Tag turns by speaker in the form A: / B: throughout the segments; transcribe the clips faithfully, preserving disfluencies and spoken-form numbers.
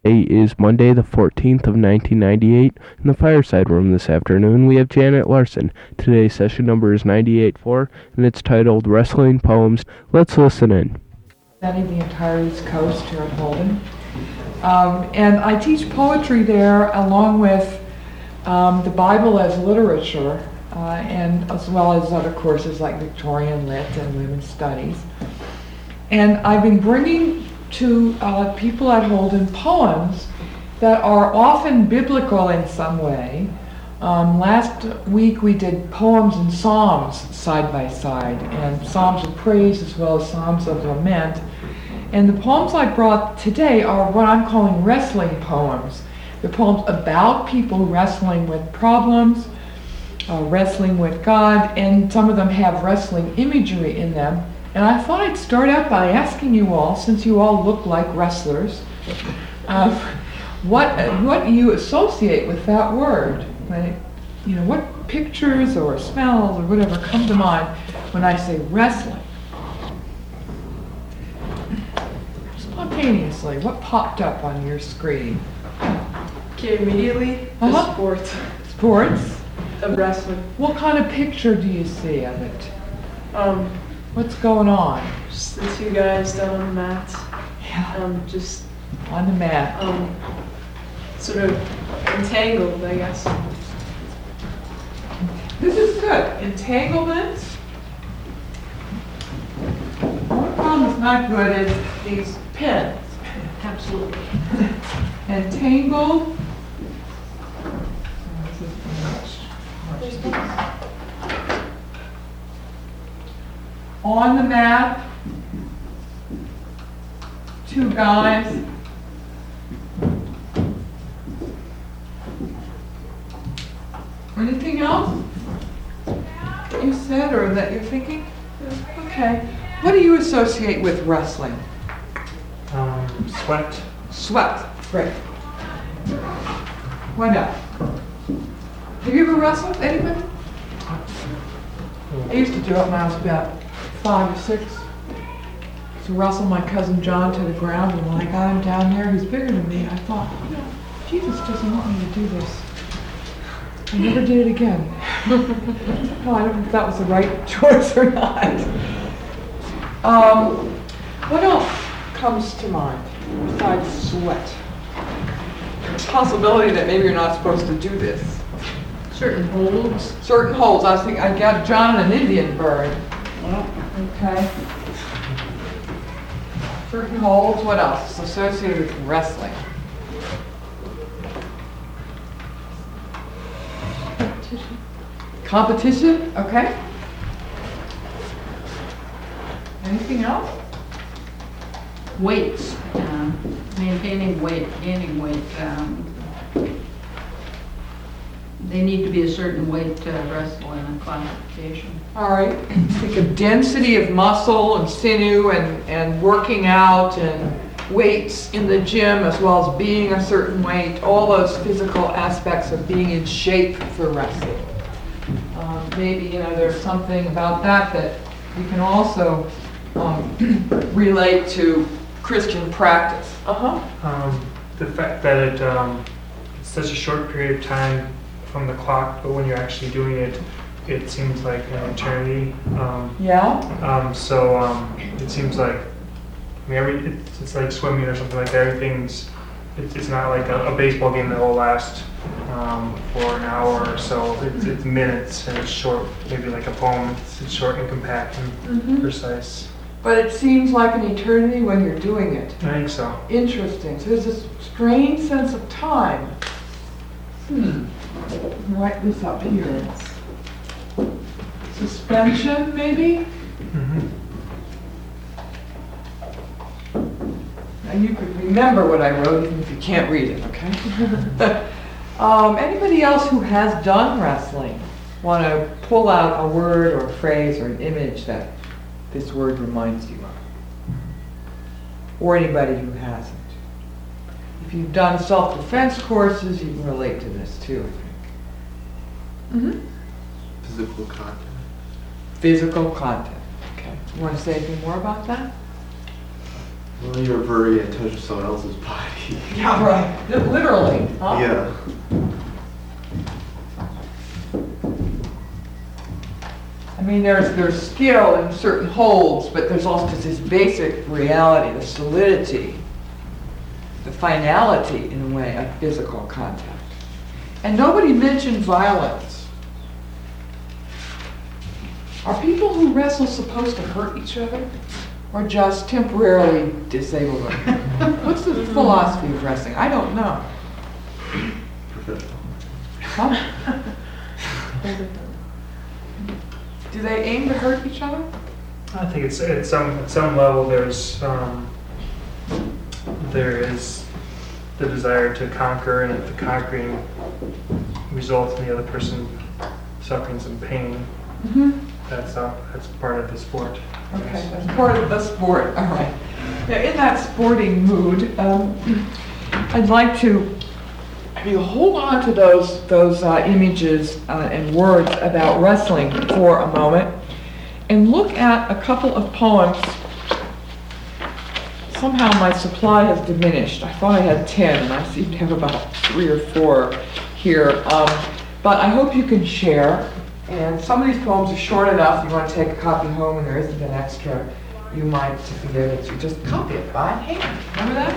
A: Today is Monday, the fourteenth of nineteen ninety-eight. In the fireside room this afternoon, we have Janet Larson. Today's session number is ninety-eight four, and it's titled Wrestling Poems. Let's listen in.
B: Representing the entire East Coast here at Holden. Um, and I teach poetry there along with um, the Bible as literature, uh, and as well as other courses like Victorian Lit and Women's Studies. And I've been bringing to uh, people at Holden poems that are often biblical in some way. Um, last week we did poems and psalms side by side, and psalms of praise as well as psalms of lament. And the poems I brought today are what I'm calling wrestling poems. They're poems about people wrestling with problems, uh, wrestling with God, and some of them have wrestling imagery in them. And I thought I'd start out by asking you all, since you all look like wrestlers, uh, what what you associate with that word. Right? You know, what pictures or smells or whatever come to mind when I say wrestling? Spontaneously, what popped up on your screen?
C: Okay, immediately, the
B: Uh-huh.
C: sport
B: Sports?
C: of wrestling.
B: What kind of picture do you see of it?
C: Um,
B: What's going on?
C: just the two guys down on the mat.
B: Yeah,
C: Um, just
B: on the mat.
C: um, sort of entangled, I guess.
B: This is good. Entanglement. One problem that's not good is these pins.
C: Absolutely.
B: Entangle. On the mat. Two guys. Anything else that you said or that you're thinking? Okay. What do you associate with wrestling?
D: Um, sweat.
B: Sweat. Great. What else? Have you ever wrestled with anybody? I used to do it when I was about five or six. To wrestle my cousin John to the ground, and when I got him down there, he's bigger than me. I thought, you know, Jesus doesn't want me to do this. I never did it again. No, I don't know if that was the right choice or not. Um, what else comes to mind besides sweat? Possibility that maybe you're not supposed to do this.
C: Certain holds.
B: Certain holds. I was thinking I got John and an Indian bird. Okay. Certain holds. What else is associated with wrestling?
C: Competition.
B: Competition. Okay. Anything else?
E: Weights, um, maintaining weight, gaining weight. Um, they need to be a certain weight to wrestle in a classification.
B: All right. Think of density of muscle and sinew and, and working out and weights in the gym as well as being a certain weight, all those physical aspects of being in shape for wrestling. Um, maybe, you know, there's something about that that you can also um, relate to Christian practice. Uh-huh.
D: Um, the fact that it, um, it's such a short period of time from the clock, but when you're actually doing it, it seems like an eternity. Um,
B: Yeah?
D: um, so um, it seems like, I mean, every, it's, it's like swimming or something like that. Everything's, it's, it's not like a, a baseball game that will last um, for an hour or so. It's, it's minutes and it's short, maybe like a poem. It's, it's short and compact and
B: Mm-hmm.
D: precise.
B: But it seems like an eternity when you're doing it.
D: I think so.
B: Interesting. So there's this strange sense of time. Hmm. Write this up here. Suspension, maybe?
D: Mm-hmm.
B: And you could remember what I wrote even if you can't read it, okay? um, anybody else who has done wrestling want to pull out a word or a phrase or an image that this word reminds you of? Or anybody who hasn't. If you've done self-defense courses, you can relate to this too, I think. Mm-hmm.
F: Physical contact.
B: Physical contact. Okay. You want to say anything more about that?
F: Well, you're very in touch with someone else's body.
B: Yeah, right. Literally. Huh?
F: Yeah.
B: I mean, there's there's skill in certain holds, but there's also this basic reality, the solidity, the finality, in a way, of physical contact. And nobody mentioned violence. Are people who wrestle supposed to hurt each other, or just temporarily disable them? What's the philosophy of wrestling? I don't know.
F: Professional.
B: Huh? Do they aim to hurt each other?
D: I think it's at some at some level there's um, there is the desire to conquer, and if the conquering results in the other person suffering some pain,
B: Mm-hmm.
D: that's uh, that's part of the sport. I
B: Okay,
D: guess.
B: that's part of the sport. All right. Now, in that sporting mood, um, I'd like to have you hold on to those those uh, images uh, and words about wrestling for a moment, and look at a couple of poems. Somehow my supply has diminished. I thought I had ten, and I seem to have about three or four here. Um, but I hope you can share. And some of these poems are short enough. You want to take a copy home, and there isn't an extra. You might be able to just copy it by hand. Remember that?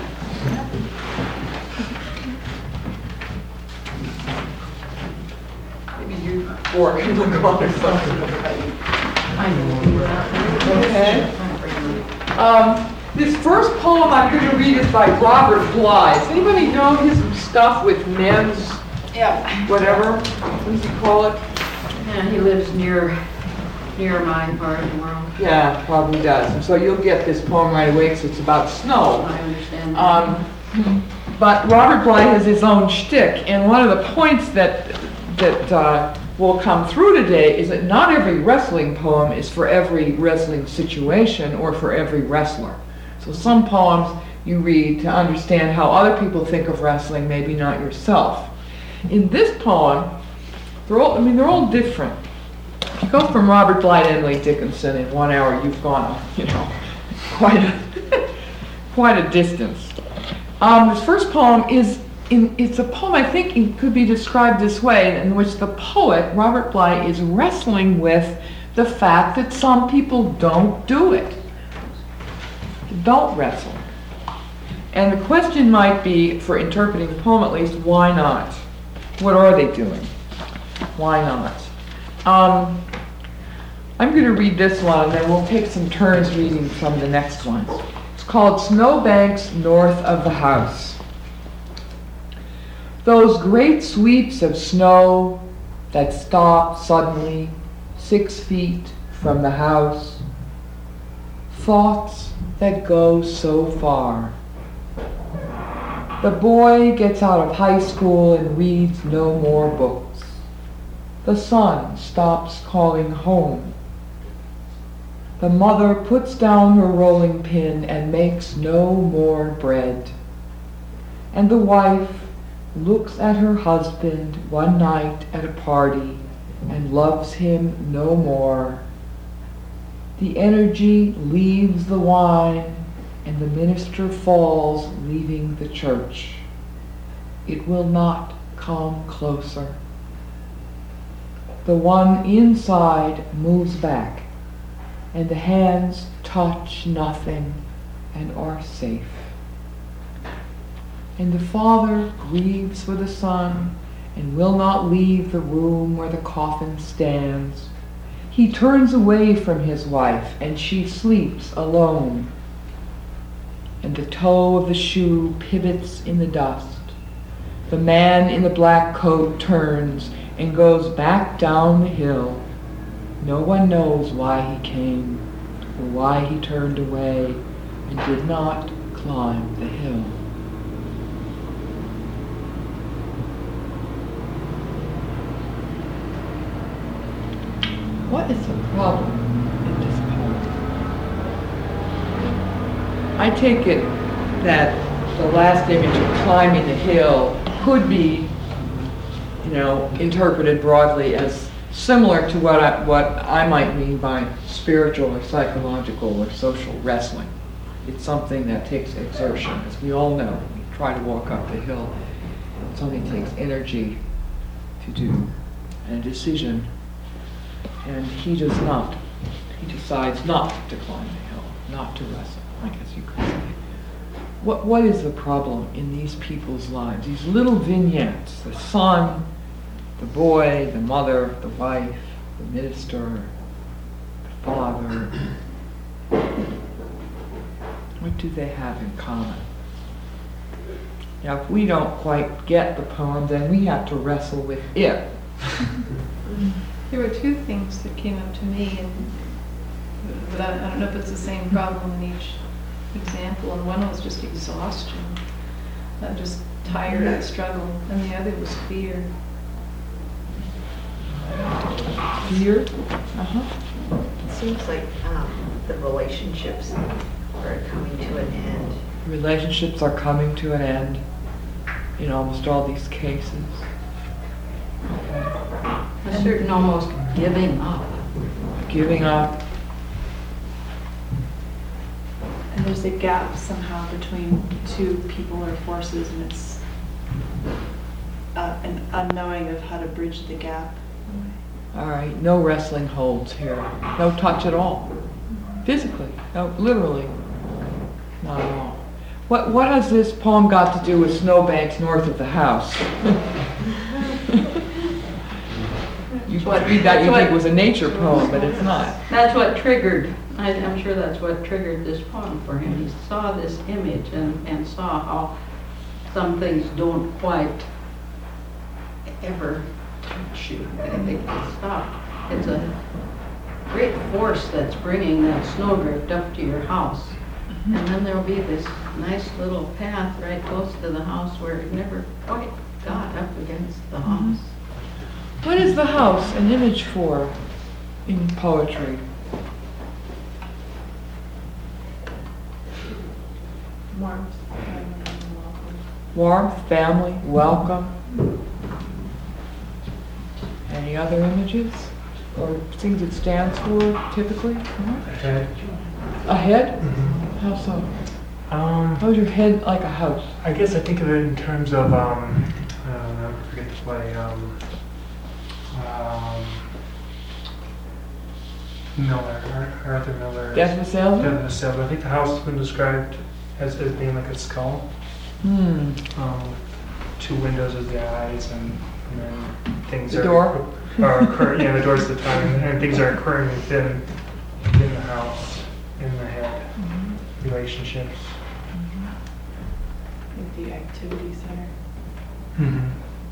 B: Maybe you or you look on or something.
E: I know.
B: Okay. Um, this first poem I'm going to read is by Robert Bly. Does anybody know his stuff with men's,
E: Yeah.
B: whatever? What does he call it?
E: And he lives near, near my part of the world.
B: Yeah, probably does. And so you'll get this poem right away because it's about snow.
E: I understand. that.
B: Um, but Robert Bly has his own shtick, and one of the points that that uh, will come through today is that not every wrestling poem is for every wrestling situation or for every wrestler. So some poems you read to understand how other people think of wrestling, maybe not yourself. In this poem, they're all, I mean, they're all different. If you go from Robert Bly to Emily Dickinson in one hour, you've gone, you know, quite a, quite a distance. Um, this first poem is, in, it's a poem I think it could be described this way, in which the poet, Robert Bly, is wrestling with the fact that some people don't do it, don't wrestle. And the question might be, for interpreting the poem at least, why not? What are they doing? Why not? Um, I'm going to read this one, and then we'll take some turns reading from the next one. It's called Snowbanks North of the House. Those great sweeps of snow that stop suddenly six feet from the house. Thoughts that go so far. The boy gets out of high school and reads no more books. The son stops calling home. The mother puts down her rolling pin and makes no more bread. And the wife looks at her husband one night at a party and loves him no more. The energy leaves the wine, and the minister falls, leaving the church. It will not come closer. The one inside moves back, and the hands touch nothing and are safe. And the father grieves for the son and will not leave the room where the coffin stands. He turns away from his wife, and she sleeps alone. And the toe of the shoe pivots in the dust. The man in the black coat turns and goes back down the hill. No one knows why he came or why he turned away and did not climb the hill. What is the problem in this poem? I take it that the last image of climbing the hill could be, you know, interpreted broadly as similar to what I, what I might mean by spiritual or psychological or social wrestling. It's something that takes exertion, as we all know. When you try to walk up the hill, something takes energy to do, and a decision. And he does not. He decides not to climb the hill, not to wrestle, I guess you could say. What, what is the problem in these people's lives? These little vignettes, the son, the boy, the mother, the wife, the minister, the father. What do they have in common? Now, if we don't quite get the poem, then we have to wrestle with it.
C: There were two things that came up to me, and but I, I don't know if it's the same problem in each example. And one was just exhaustion, uh, just tired of struggle, and the other was fear.
B: Fear? Uh-huh.
G: It seems like um, the relationships are coming to an end.
B: Relationships are coming to an end in almost all these cases.
E: A certain almost giving up.
B: Giving up.
H: And there's a gap somehow between two people or forces, and it's uh, an unknowing of how to bridge the gap.
B: All right, no wrestling holds here. No touch at all. Physically, no, literally, not at all. What what has this poem got to do with snowbanks north of the house? You
E: What-
B: read that, you
E: what-
B: think it was a nature poem, but it's not.
E: That's what triggered, I, I'm sure that's what triggered this poem for him. He saw this image and, and saw how some things don't quite ever touch you. They, they stop. It's a great force that's bringing that snowdrift up to your house. And then there'll be this nice little path right close to the house where it never quite got up against the house.
B: What is the house an image for in poetry?
H: Warmth, family, and welcome.
B: Warmth, family, welcome. Any other images or things it stands for typically? No?
D: Okay.
B: A head?
D: Mhm.
B: How so?
D: Um,
B: How is your head like a house?
D: I guess I think of it in terms of, um, I don't know, I forget the play, um, um, Miller, Ar- Arthur Miller.
B: Death of a Salesman?
D: Death of a Salesman. I think the house has been described as, as being like a skull,
B: Hmm.
D: um, two windows as the eyes, and, and then things
B: The
D: are.
B: door?
D: Are occurring, yeah, the door's the time, and, and things are occurring within, within the house, in the head, relationships.
H: Like the activity center.
D: Mm-hmm.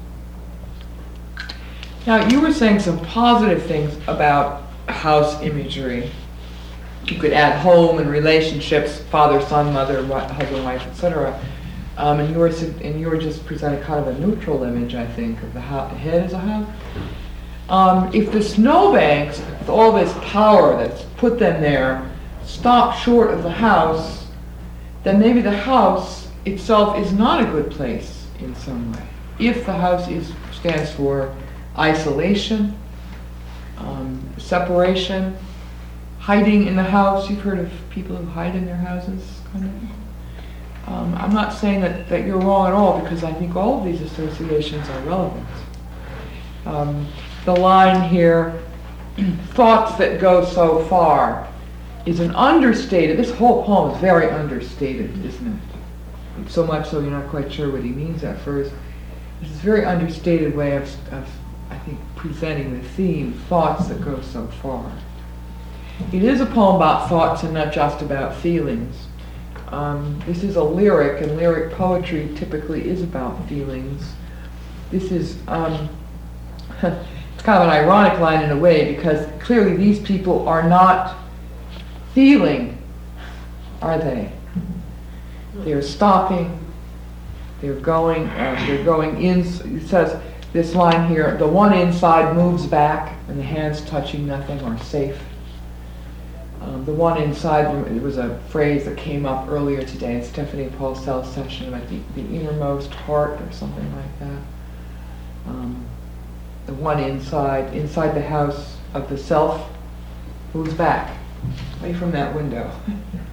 B: Now, you were saying some positive things about house imagery. You could add home and relationships, father, son, mother, wi- husband, wife, et cetera. Um, and you were su- and you were just presenting kind of a neutral image, I think, of the ho- head as a house. Um, if the snowbanks, with all this power that's put them there, stop short of the house, then maybe the house itself is not a good place in some way. If the house is stands for isolation, um, separation, hiding in the house. You've heard of people who hide in their houses, kind of. Um, I'm not saying that, that you're wrong at all, because I think all of these associations are relevant. Um, the line here, thoughts that go so far, is an understated, this whole poem is very understated, isn't it? So much so you're not quite sure what he means at first. It's a very understated way of, of, I think, presenting the theme, thoughts that go so far. It is a poem about thoughts and not just about feelings. Um, this is a lyric, and lyric poetry typically is about feelings. This is, um, it's kind of an ironic line in a way, because clearly these people are not feeling, are they? They're stopping, they're going, uh, they're going in, it says, this line here, the one inside moves back, and the hands touching nothing are safe. Um, the one inside, it was a phrase that came up earlier today in Stephanie Paulsell's session about the, the innermost heart or something like that. Um, the one inside, inside the house of the self, moves back, away from that window.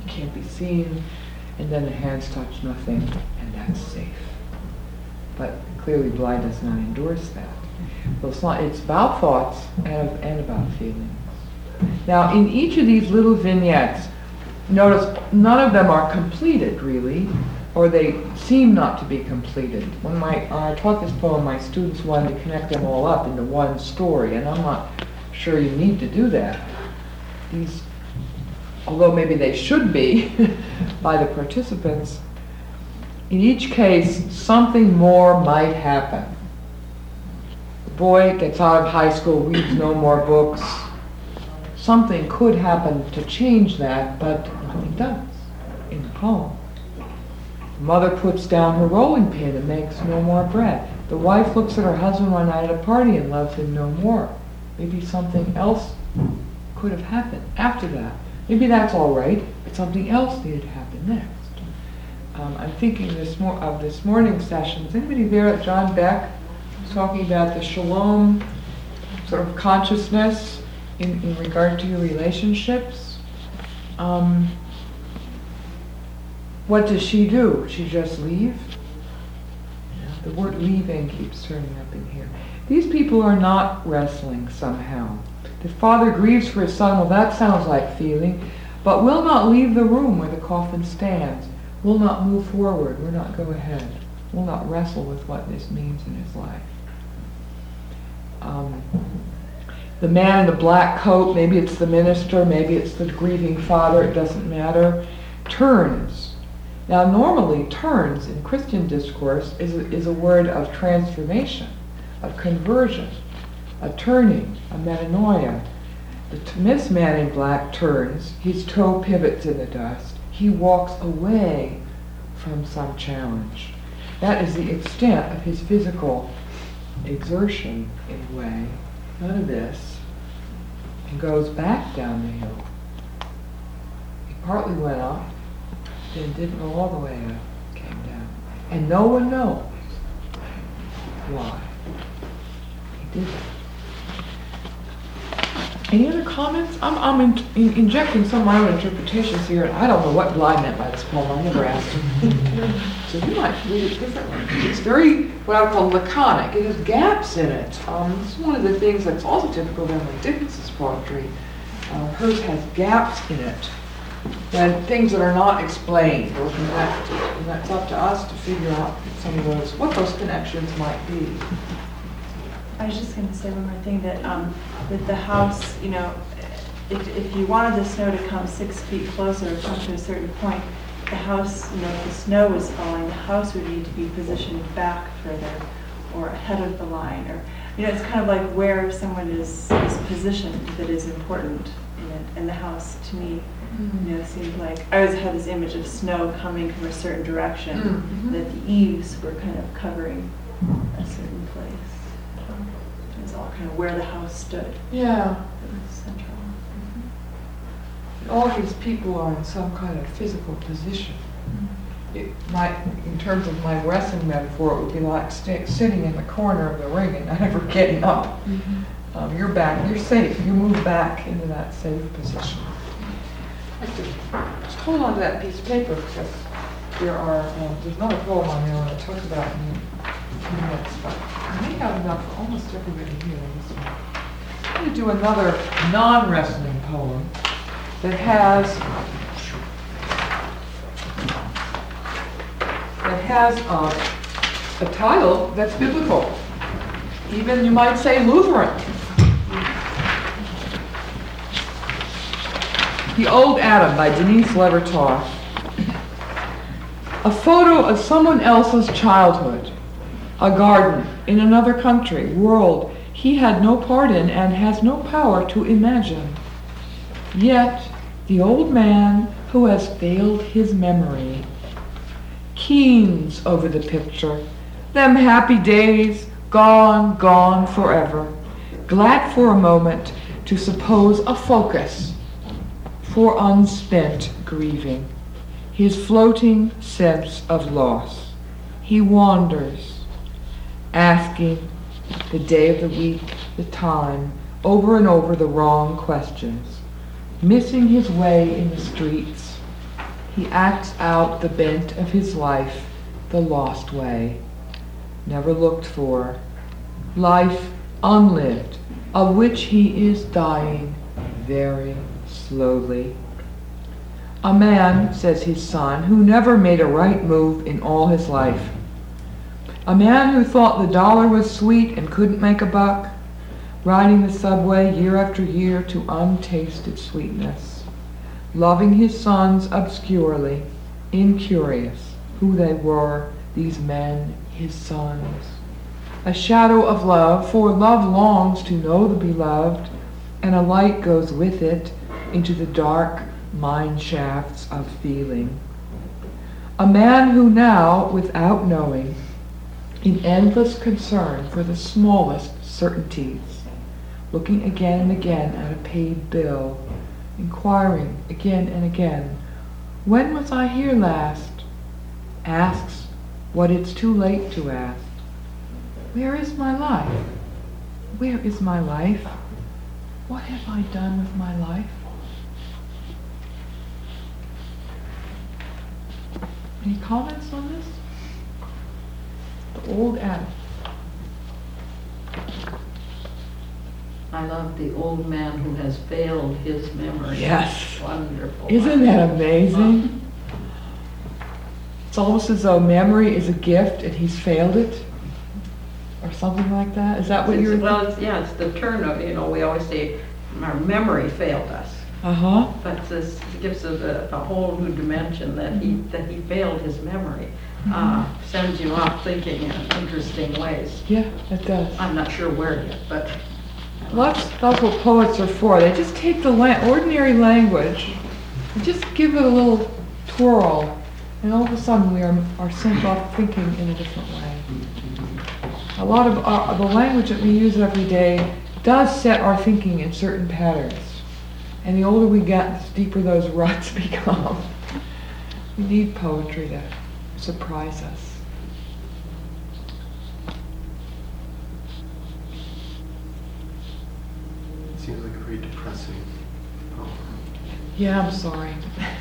B: can't be seen, and then the hands touch nothing, and that's safe. But clearly Bly does not endorse that. Well, it's not, it's about thoughts and, and about feelings. Now, in each of these little vignettes, notice none of them are completed, really, or they seem not to be completed. When my, uh, I taught this poem, my students wanted to connect them all up into one story, and I'm not sure you need to do that. These, although maybe they should be by the participants, in each case, something more might happen. The boy gets out of high school, reads no more books. Something could happen to change that, but nothing does in the poem. The mother puts down her rolling pin and makes no more bread. The wife looks at her husband one night at a party and loves him no more. Maybe something else could have happened after that. Maybe that's all right, but something else needed to happen next. Um, I'm thinking this mor- of this morning's session. Is anybody there at John Beck talking about the shalom sort of consciousness in, in regard to your relationships? Um, what does she do? She just leave? Yeah, the word leaving keeps turning up in here. These people are not wrestling somehow. The father grieves for his son. Well, that sounds like feeling, but will not leave the room where the coffin stands. Will not move forward. Will not go ahead. Will not wrestle with what this means in his life. Um, the man in the black coat, maybe it's the minister, maybe it's the grieving father, it doesn't matter, turns. Now normally turns in Christian discourse is a, is a word of transformation, of conversion, a turning, a metanoia. The t- this man in black turns, his toe pivots in the dust, he walks away from some challenge. That is the extent of his physical exertion in a way. None of this. And goes back down the hill. He partly went up, then didn't go all the way up, came down. And no one knows why he did it. Any other comments? I'm, I'm in, in, injecting some of my own interpretations here, and I don't know what Bly meant by this poem. I never asked him. So you might read it differently. It's very, what I would call laconic. It has gaps in it. Um, this is one of the things that's also typical of Emily Dickinson's poetry. Uh, hers has gaps in it, when things that are not explained or connected. And that's up to us to figure out some of those, what those connections might be.
H: I was just going to say one more thing, that um, with the house, you know, if, if you wanted the snow to come six feet closer or come to a certain point, the house, you know, if the snow was falling, the house would need to be positioned back further or ahead of the line. Or, you know, it's kind of like where someone is, is positioned that is important in it. And the house, to me, mm-hmm. you know, seemed like, I always had this image of snow coming from a certain direction, mm-hmm. that the eaves were kind of covering a certain place. It's all kind of where the house stood.
B: Yeah.
H: It was central.
B: Mm-hmm. All these people are in some kind of physical position. Mm-hmm. It might, in terms of my wrestling metaphor, it would be like st- sitting in the corner of the ring and never getting up. Mm-hmm. Um, you're back, you're safe, you move back into that safe position. I have to just hold on to that piece of paper, because there are, um, there's another poem on there that talks about in a few minutes, but I may have enough for almost everybody here on this one. I'm going to do another non-wrestling poem that has that has uh, a title that's biblical. Even you might say Lutheran. The Old Adam by Denise Levertov. A photo of someone else's childhood. A garden in another country, world he had no part in and has no power to imagine. Yet the old man who has failed his memory keens over the picture, them happy days gone, gone forever, glad for a moment to suppose a focus for unspent grieving, his floating sense of loss. He wanders, asking the day of the week, the time, over and over the wrong questions, missing his way in the streets, He acts out the bent of his life the lost way, never looked for, life unlived, of which he is dying very slowly. A man, says his son, who never made a right move in all his life. A man who thought the dollar was sweet and couldn't make a buck, riding the subway year after year to untasted sweetness, loving his sons obscurely, incurious who they were, these men, his sons. A shadow of love, for love longs to know the beloved, and a light goes with it into the dark mine shafts of feeling. A man who now, without knowing, in endless concern for the smallest certainties, looking again and again at a paid bill, inquiring again and again, when was I here last? Asks what it's too late to ask. Where is my life? Where is my life? What have I done with my life? Any comments on this? The old Adam.
E: I love the old man who has failed his memory.
B: Yes.
E: Wonderful.
B: Isn't that amazing? It's almost as though memory is a gift and he's failed it, or something like that. Is that what
E: It's-
B: you're?
E: Well, it's, yeah, it's the turn of, you know, we always say our memory failed us.
B: Uh huh.
E: But this gives us a, a whole new dimension that he, that he failed his memory. Uh, sends you off thinking in interesting ways.
B: Yeah, it does.
E: I'm not sure where yet, but
B: Well, that's, that's what poets are for. They just take the la- ordinary language and just give it a little twirl, and all of a sudden we are, are sent off thinking in a different way. A lot of our, the language that we use every day does set our thinking in certain patterns. And the older we get, the deeper those ruts become. We need poetry to surprise us.
F: It seems like a very depressing poem.
B: Yeah, I'm sorry.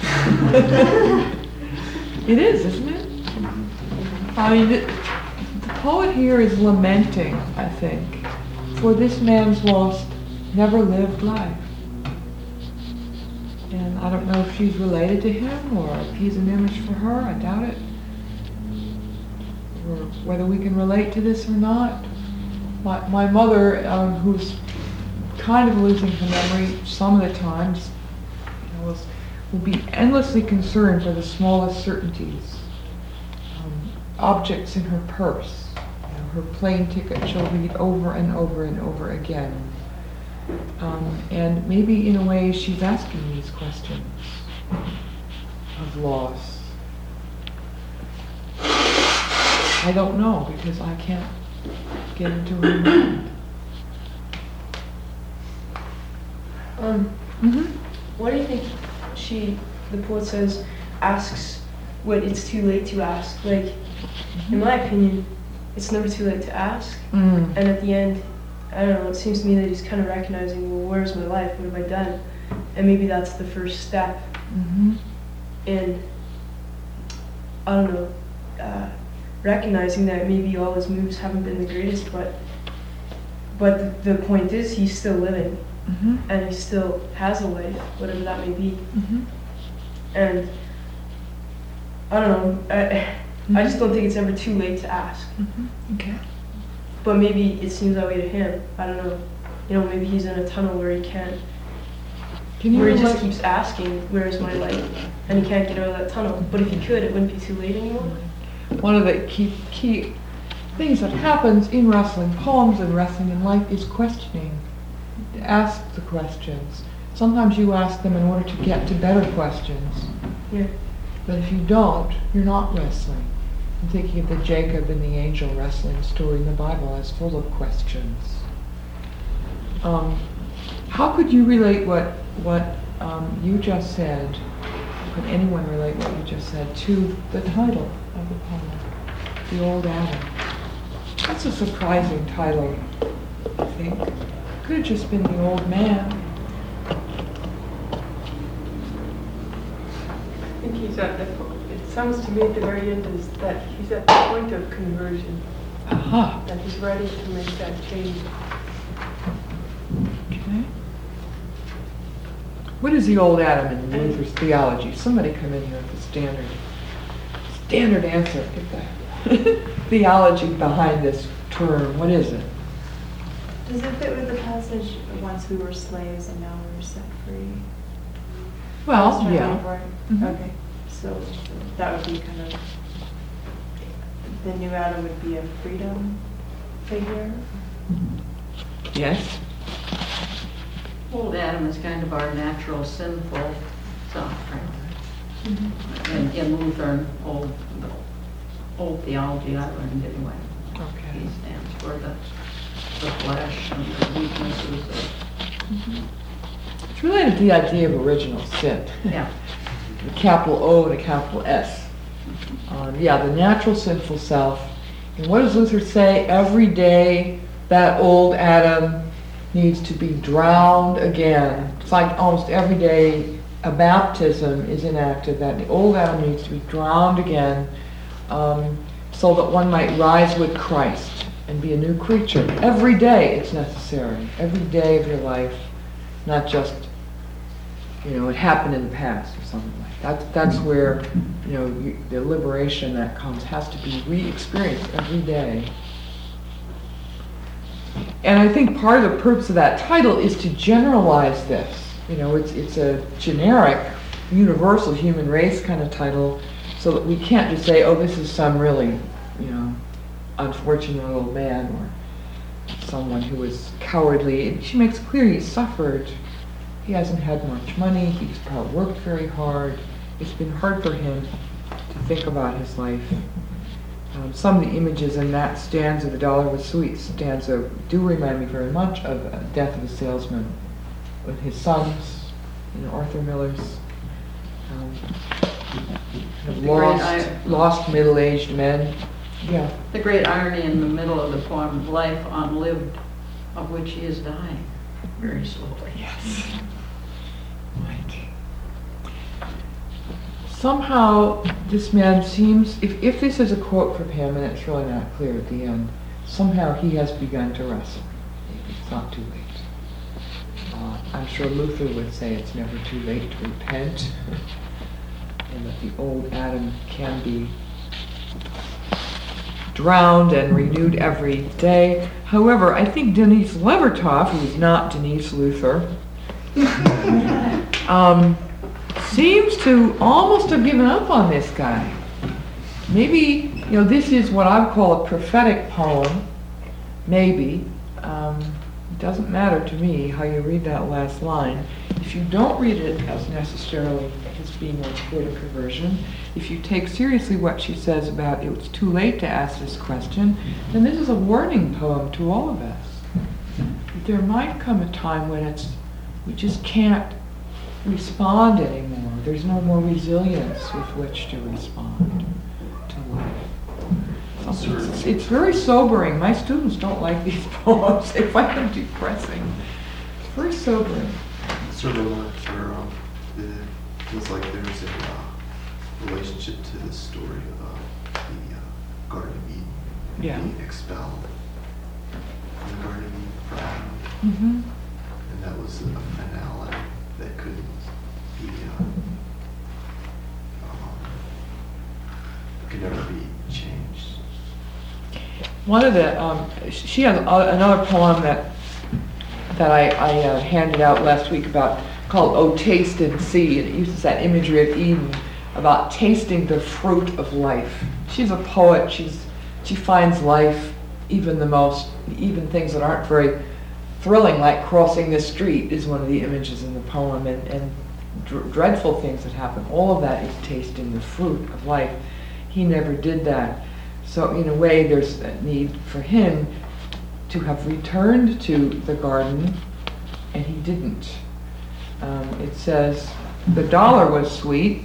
B: It is, isn't it? I mean, the, the poet here is lamenting, I think, for this man's lost, never lived life. And I don't know if she's related to him or if he's an image for her. I doubt it. Or whether we can relate to this or not. My, my mother, um, who's kind of losing her memory some of the times, you know, was, will be endlessly concerned for the smallest certainties. Um, objects in her purse, you know, her plane ticket she'll read over and over and over again. Um, and maybe in a way she's asking these questions of loss. I don't know because I can't get into her mind.
I: Um,
B: Mm-hmm.
I: what do you think she, the poet says, asks when it's too late to ask? Like, in my opinion, it's never too late to ask.
B: Mm.
I: And at the end, I don't know, it seems to me that he's kind of recognizing, well, where's my life? What have I done? And maybe that's the first step
B: Mm-hmm.
I: in, I don't know, uh, recognizing that maybe all his moves haven't been the greatest, but but the, the point is he's still living.
B: Mm-hmm.
I: And he still has a life, whatever that may be.
B: Mm-hmm.
I: And I don't know, I, I just don't think it's ever too late to ask.
B: Mm-hmm. Okay.
I: But maybe it seems that way to him. I don't know. You know, maybe he's in a tunnel where he can't,
B: Can you
I: where he just
B: relate-
I: keeps asking, where's my light? And he can't get out of that tunnel. But if he could, it wouldn't be too late anymore.
B: One of the key, key things that happens in wrestling poems and wrestling in life is questioning. Ask the questions. Sometimes you ask them in order to get to better questions.
I: Yeah.
B: But if you don't, you're not wrestling. I'm thinking of the Jacob and the angel wrestling story in the Bible as full of questions. Um, how could you relate what what um, you just said? Could anyone relate what you just said to the title of the poem, The Old Adam? That's a surprising title, I think. Could have just been The Old Man.
I: I think he's at the, po- it sounds to me at the very end is that he's at the point of conversion,
B: Aha.
I: that he's ready to make that change.
B: Okay. What is the old Adam in Luther's theology? Somebody come in here with the standard, standard answer. Get the theology behind this term. What is it?
H: Does it fit with the passage, once we were slaves and now we're set free?
B: Well,
H: Just trying to
B: yeah.
H: remember.
B: Mhm.
H: Okay, so that would be kind of, the new Adam would be a freedom figure?
B: Yes.
E: Old Adam is kind of our natural sinful self, right?
H: Mm-hmm.
E: In, in Lutheran old, the old theology I learned anyway. He
B: Okay.
E: stands for the, the flesh and the weaknesses of,
B: It's related to the idea of original sin.
E: yeah.
B: A capital O and a capital S. Um, yeah, the natural sinful self. And what does Luther say? Every day that old Adam needs to be drowned again. It's like almost every day a baptism is enacted, that the old Adam needs to be drowned again, um, so that one might rise with Christ and be a new creature. Every day it's necessary. Every day of your life, not just, you know, it happened in the past or something like that. That's where, you know, you, the liberation that comes has to be re-experienced every day. And I think part of the purpose of that title is to generalize this. You know, it's it's a generic, universal human race kind of title, so that we can't just say, oh, this is some really, you know, unfortunate old man or someone who was cowardly. And she makes clear he suffered. He hasn't had much money. He's probably worked very hard. It's been hard for him to think about his life. Um, some of the images in that stanza, The Dollar Was Sweet stanza, do remind me very much of uh, Death of a Salesman, with his sons, you know, Arthur Miller's um, kind of
E: The great
B: lost,
E: I-
B: lost middle-aged men. Yeah.
E: The great irony in the middle of the poem, life unlived, of which he is dying very slowly.
B: Yes. Right. Somehow, this man seems, if, if this is a quote from him, and it's really not clear at the end, somehow he has begun to wrestle. It's not too late. Uh, I'm sure Luther would say it's never too late to repent, and that the old Adam can be drowned and renewed every day. However, I think Denise Levertov, who is not Denise Luther, um, seems to almost have given up on this guy. Maybe, you know, this is what I would call a prophetic poem. Maybe. Um, it doesn't matter to me how you read that last line. If you don't read it as necessarily as being a spirit of conversion, if you take seriously what she says about it's too late to ask this question, then this is a warning poem to all of us. There might come a time when it's we just can't respond anymore. There's no more resilience with which to respond to life. So it's, it's very sobering. My students don't like these poems. They find them depressing. It's very sobering.
F: Sort of remarks are, um, it feels like there's a uh, relationship to the story of uh, the uh, Garden of Eden
B: Yeah.
F: being expelled from the Garden of Eden for Adam,
B: Mm-hmm.
F: and that was a finality that couldn't be, uh, um, could never be changed.
B: One of the, um, she has a- another poem that that I, I uh, handed out last week about, called "Oh Taste and See," and it uses that imagery of Eden about tasting the fruit of life. She's a poet. She's she finds life, even the most, even things that aren't very thrilling, like crossing the street, is one of the images in the poem, and, and dr- dreadful things that happen. All of that is tasting the fruit of life. He never did that. So in a way, there's a need for him to have returned to the garden, and he didn't. Um, it says, the dollar was sweet,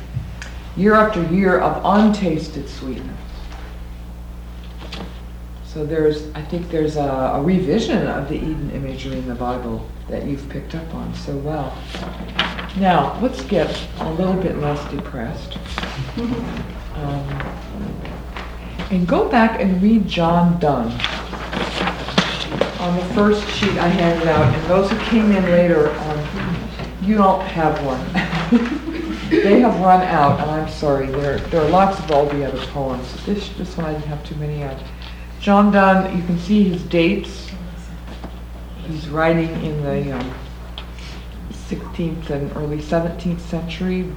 B: year after year of untasted sweetness. So there's, I think there's a, a revision of the Eden imagery in the Bible that you've picked up on so well. Now, let's get a little bit less depressed. Um, and go back and read John Donne on the first sheet I handed out. And those who came in later, um, you don't have one. They have run out, and I'm sorry. There, there are lots of all the other poems. This, this one I didn't have too many of. John Donne, you can see his dates. He's writing in the um, sixteenth and early seventeenth century.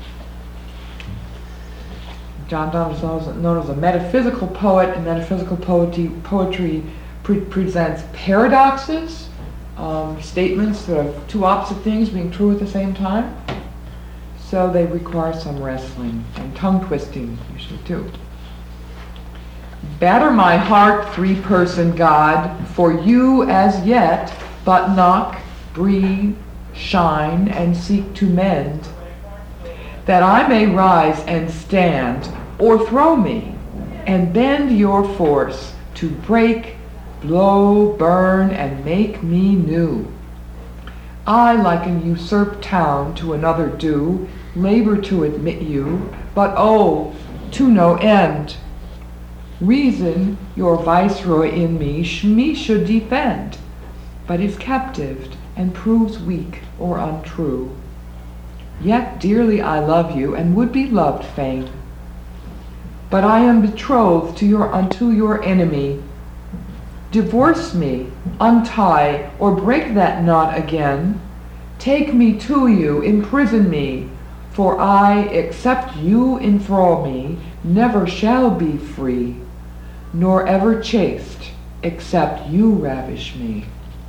B: John Donne is known as a metaphysical poet, and metaphysical poetry, poetry pre- presents paradoxes, um, statements that are two opposite things being true at the same time. So they require some wrestling and tongue twisting, usually too. Batter my heart, three-person God, for you as yet, but knock, breathe, shine, and seek to mend, that I may rise and stand, or throw me, and bend your force to break, blow, burn, and make me new. I, like an usurped town, to another do, labor to admit you, but oh, to no end. Reason, your viceroy in me, sh- me should defend, but is captived and proves weak or untrue. Yet dearly I love you, and would be loved fain. But I am betrothed to your unto your enemy. Divorce me, untie, or break that knot again. Take me to you, imprison me, for I, except you enthrall me, never shall be free, nor ever chaste, except you ravish me.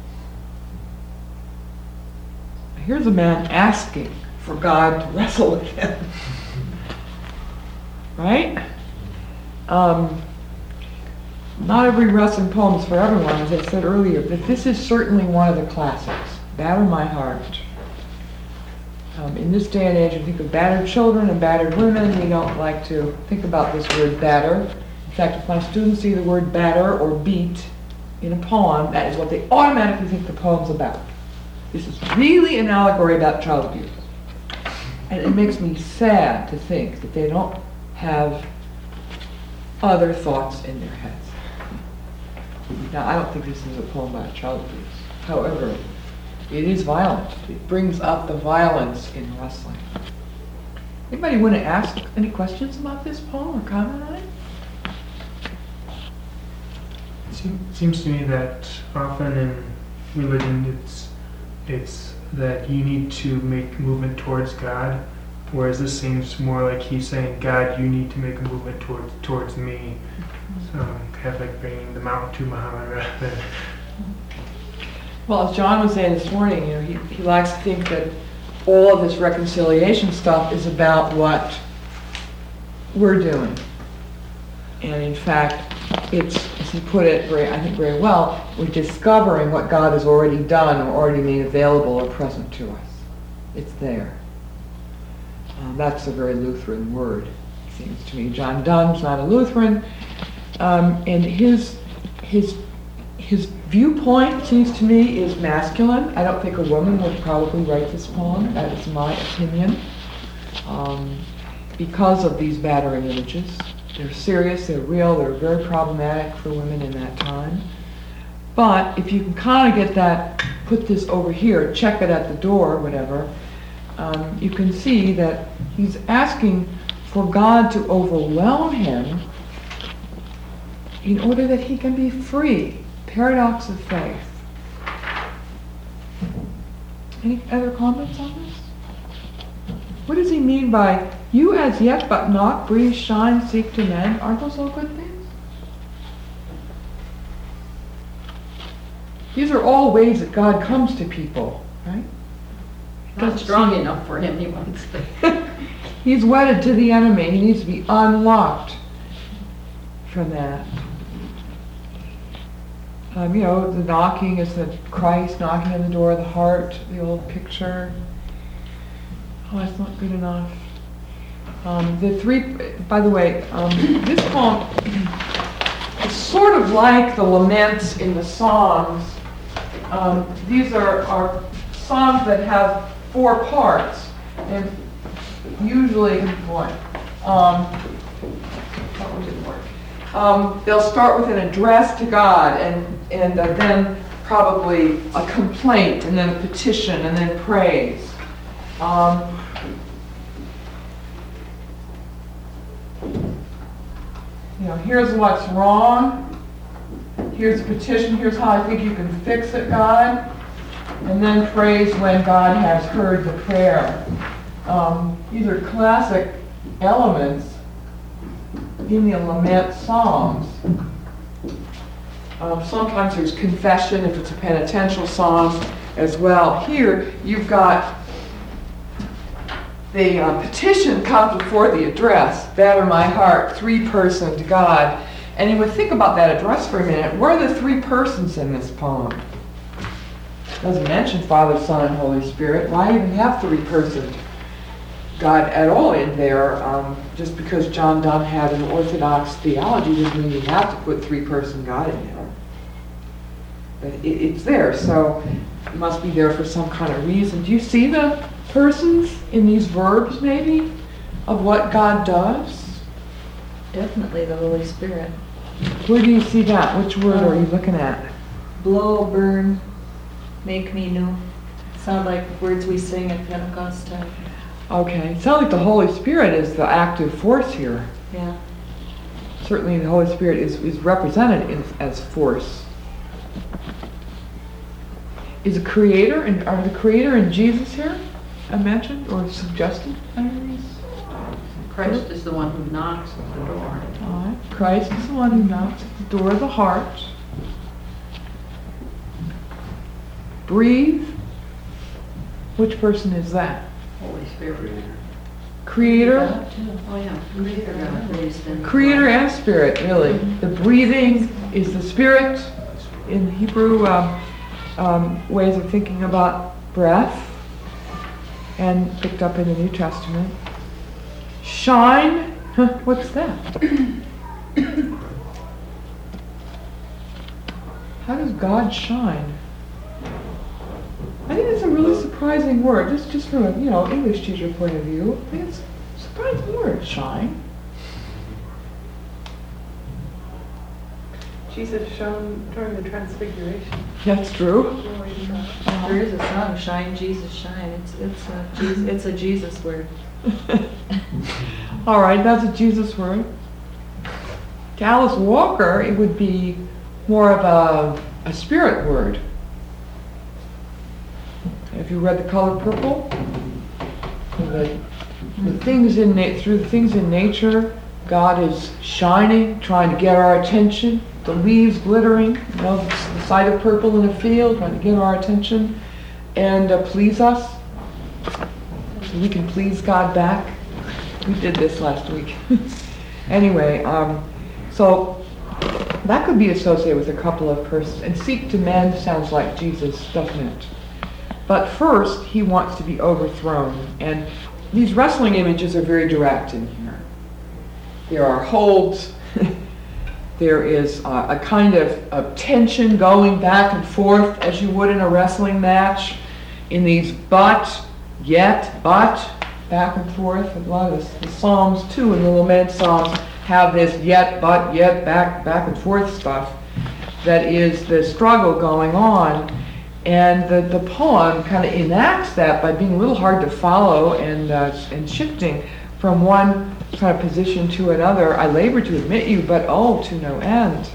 B: Here's a man asking for God to wrestle with him. Right? Um, not every wrestling poem is for everyone, as I said earlier, but this is certainly one of the classics. Batter my heart. Um, in this day and age, we think of battered children and battered women. We don't like to think about this word batter. In fact, if my students see the word batter or beat in a poem, that is what they automatically think the poem's about. This is really an allegory about child abuse. And it makes me sad to think that they don't have other thoughts in their heads. Now, I don't think this is a poem about child abuse. However, it is violent. It brings up the violence in wrestling. Anybody want to ask any questions about this poem or comment on it?
D: It seem- seems to me that often in religion it's it's that you need to make movement towards God, whereas this seems more like he's saying, God, you need to make a movement towards towards me. So kind of like bringing the mountain to Muhammad rather than.
B: Well, as John was saying this morning, you know, he, he likes to think that all of this reconciliation stuff is about what we're doing. And in fact, it's, as he put it very, I think very well, we're discovering what God has already done or already made available or present to us. It's there. Um, that's a very Lutheran word, it seems to me. John Donne's not a Lutheran, um, and his his his viewpoint, seems to me, is masculine. I don't think a woman would probably write this poem. That is my opinion. Um, because of these battering images. They're serious, they're real, they're very problematic for women in that time. But if you can kind of get that, put this over here, check it at the door, whatever, um, you can see that he's asking for God to overwhelm him in order that he can be free. Paradox of faith. Any other comments on this? What does he mean by, you as yet but not, breathe, shine, seek to mend? Aren't those all good things? These are all ways that God comes to people, right?
E: Not strong enough for him, he wants to.
B: He's wedded to the enemy. He needs to be unlocked from that. Um, you know, the knocking is the Christ knocking on the door of the heart, the old picture. Oh, that's not good enough. Um, the three, by the way, um, this poem it's sort of like the laments in the Psalms. Um, these are, are songs that have four parts, and usually, boy, um, that one didn't work. Um, they'll start with an address to God, and and uh, then probably a complaint, and then a petition, and then praise. Um, you know, here's what's wrong. Here's a petition. Here's how I think you can fix it, God. And then praise when God has heard the prayer. Um, these are classic elements in the lament psalms. Um, sometimes there's confession if it's a penitential psalm as well. Here you've got the uh, petition comes before the address. Batter my heart, three-person to God. And you would think about that address for a minute. Where are the three persons in this poem? It doesn't mention Father, Son, and Holy Spirit. Why even have three-person God at all in there? Um, just because John Donne had an Orthodox theology doesn't mean you have to put three-person God in there. But it, it's there, so it must be there for some kind of reason. Do you see the persons in these verbs, maybe, of what God does?
H: Definitely the Holy Spirit.
B: Where do you see that? Which word are you looking at?
H: Blow, burn, make me new. Sound like words we sing at Pentecost time.
B: Okay, it sounds like the Holy Spirit is the active force here.
H: Yeah.
B: Certainly the Holy Spirit is, is represented in, as force. Is a creator, and are the creator and Jesus here mentioned or suggested?
E: Christ is the one who knocks at the door.
B: All right. Christ is the one who knocks at the door of the heart. Breathe. Which person is that?
E: Holy Spirit.
B: Creator?
E: Oh yeah, Creator God breathes in.
B: Creator and Spirit, really. The breathing is the Spirit. In Hebrew um, um, ways of thinking about breath, and picked up in the New Testament. Shine? Huh, what's that? How does God shine? I think it's a really surprising word, just just from a you know English teacher point of view. I think it's a surprising word, shine.
J: Jesus shone during the Transfiguration.
B: That's true.
H: Uh, there is a song, "Shine, Jesus, Shine." It's it's a Jesus, it's a Jesus word.
B: All right, that's a Jesus word. To Alice Walker, it would be more of a, a spirit word. Have you read The Color Purple? The, the things in na- through the things in nature, God is shining, trying to get our attention. The leaves glittering, you know, the sight of purple in a field, trying to get our attention and uh, please us, so we can please God back. We did this last week. Anyway, um, so that could be associated with a couple of persons. And seek to mend sounds like Jesus, doesn't it? But first, he wants to be overthrown. And these wrestling images are very direct in here. There are holds. There is uh, a kind of, of tension going back and forth as you would in a wrestling match. In these but, yet, but, back and forth. A lot of the, the Psalms, too, and the lament Psalms have this yet, but, yet, back, back and forth stuff that is the struggle going on. And the, the poem kind of enacts that by being a little hard to follow and, uh, and shifting from one kind of position to another. I labor to admit you, but oh, to no end.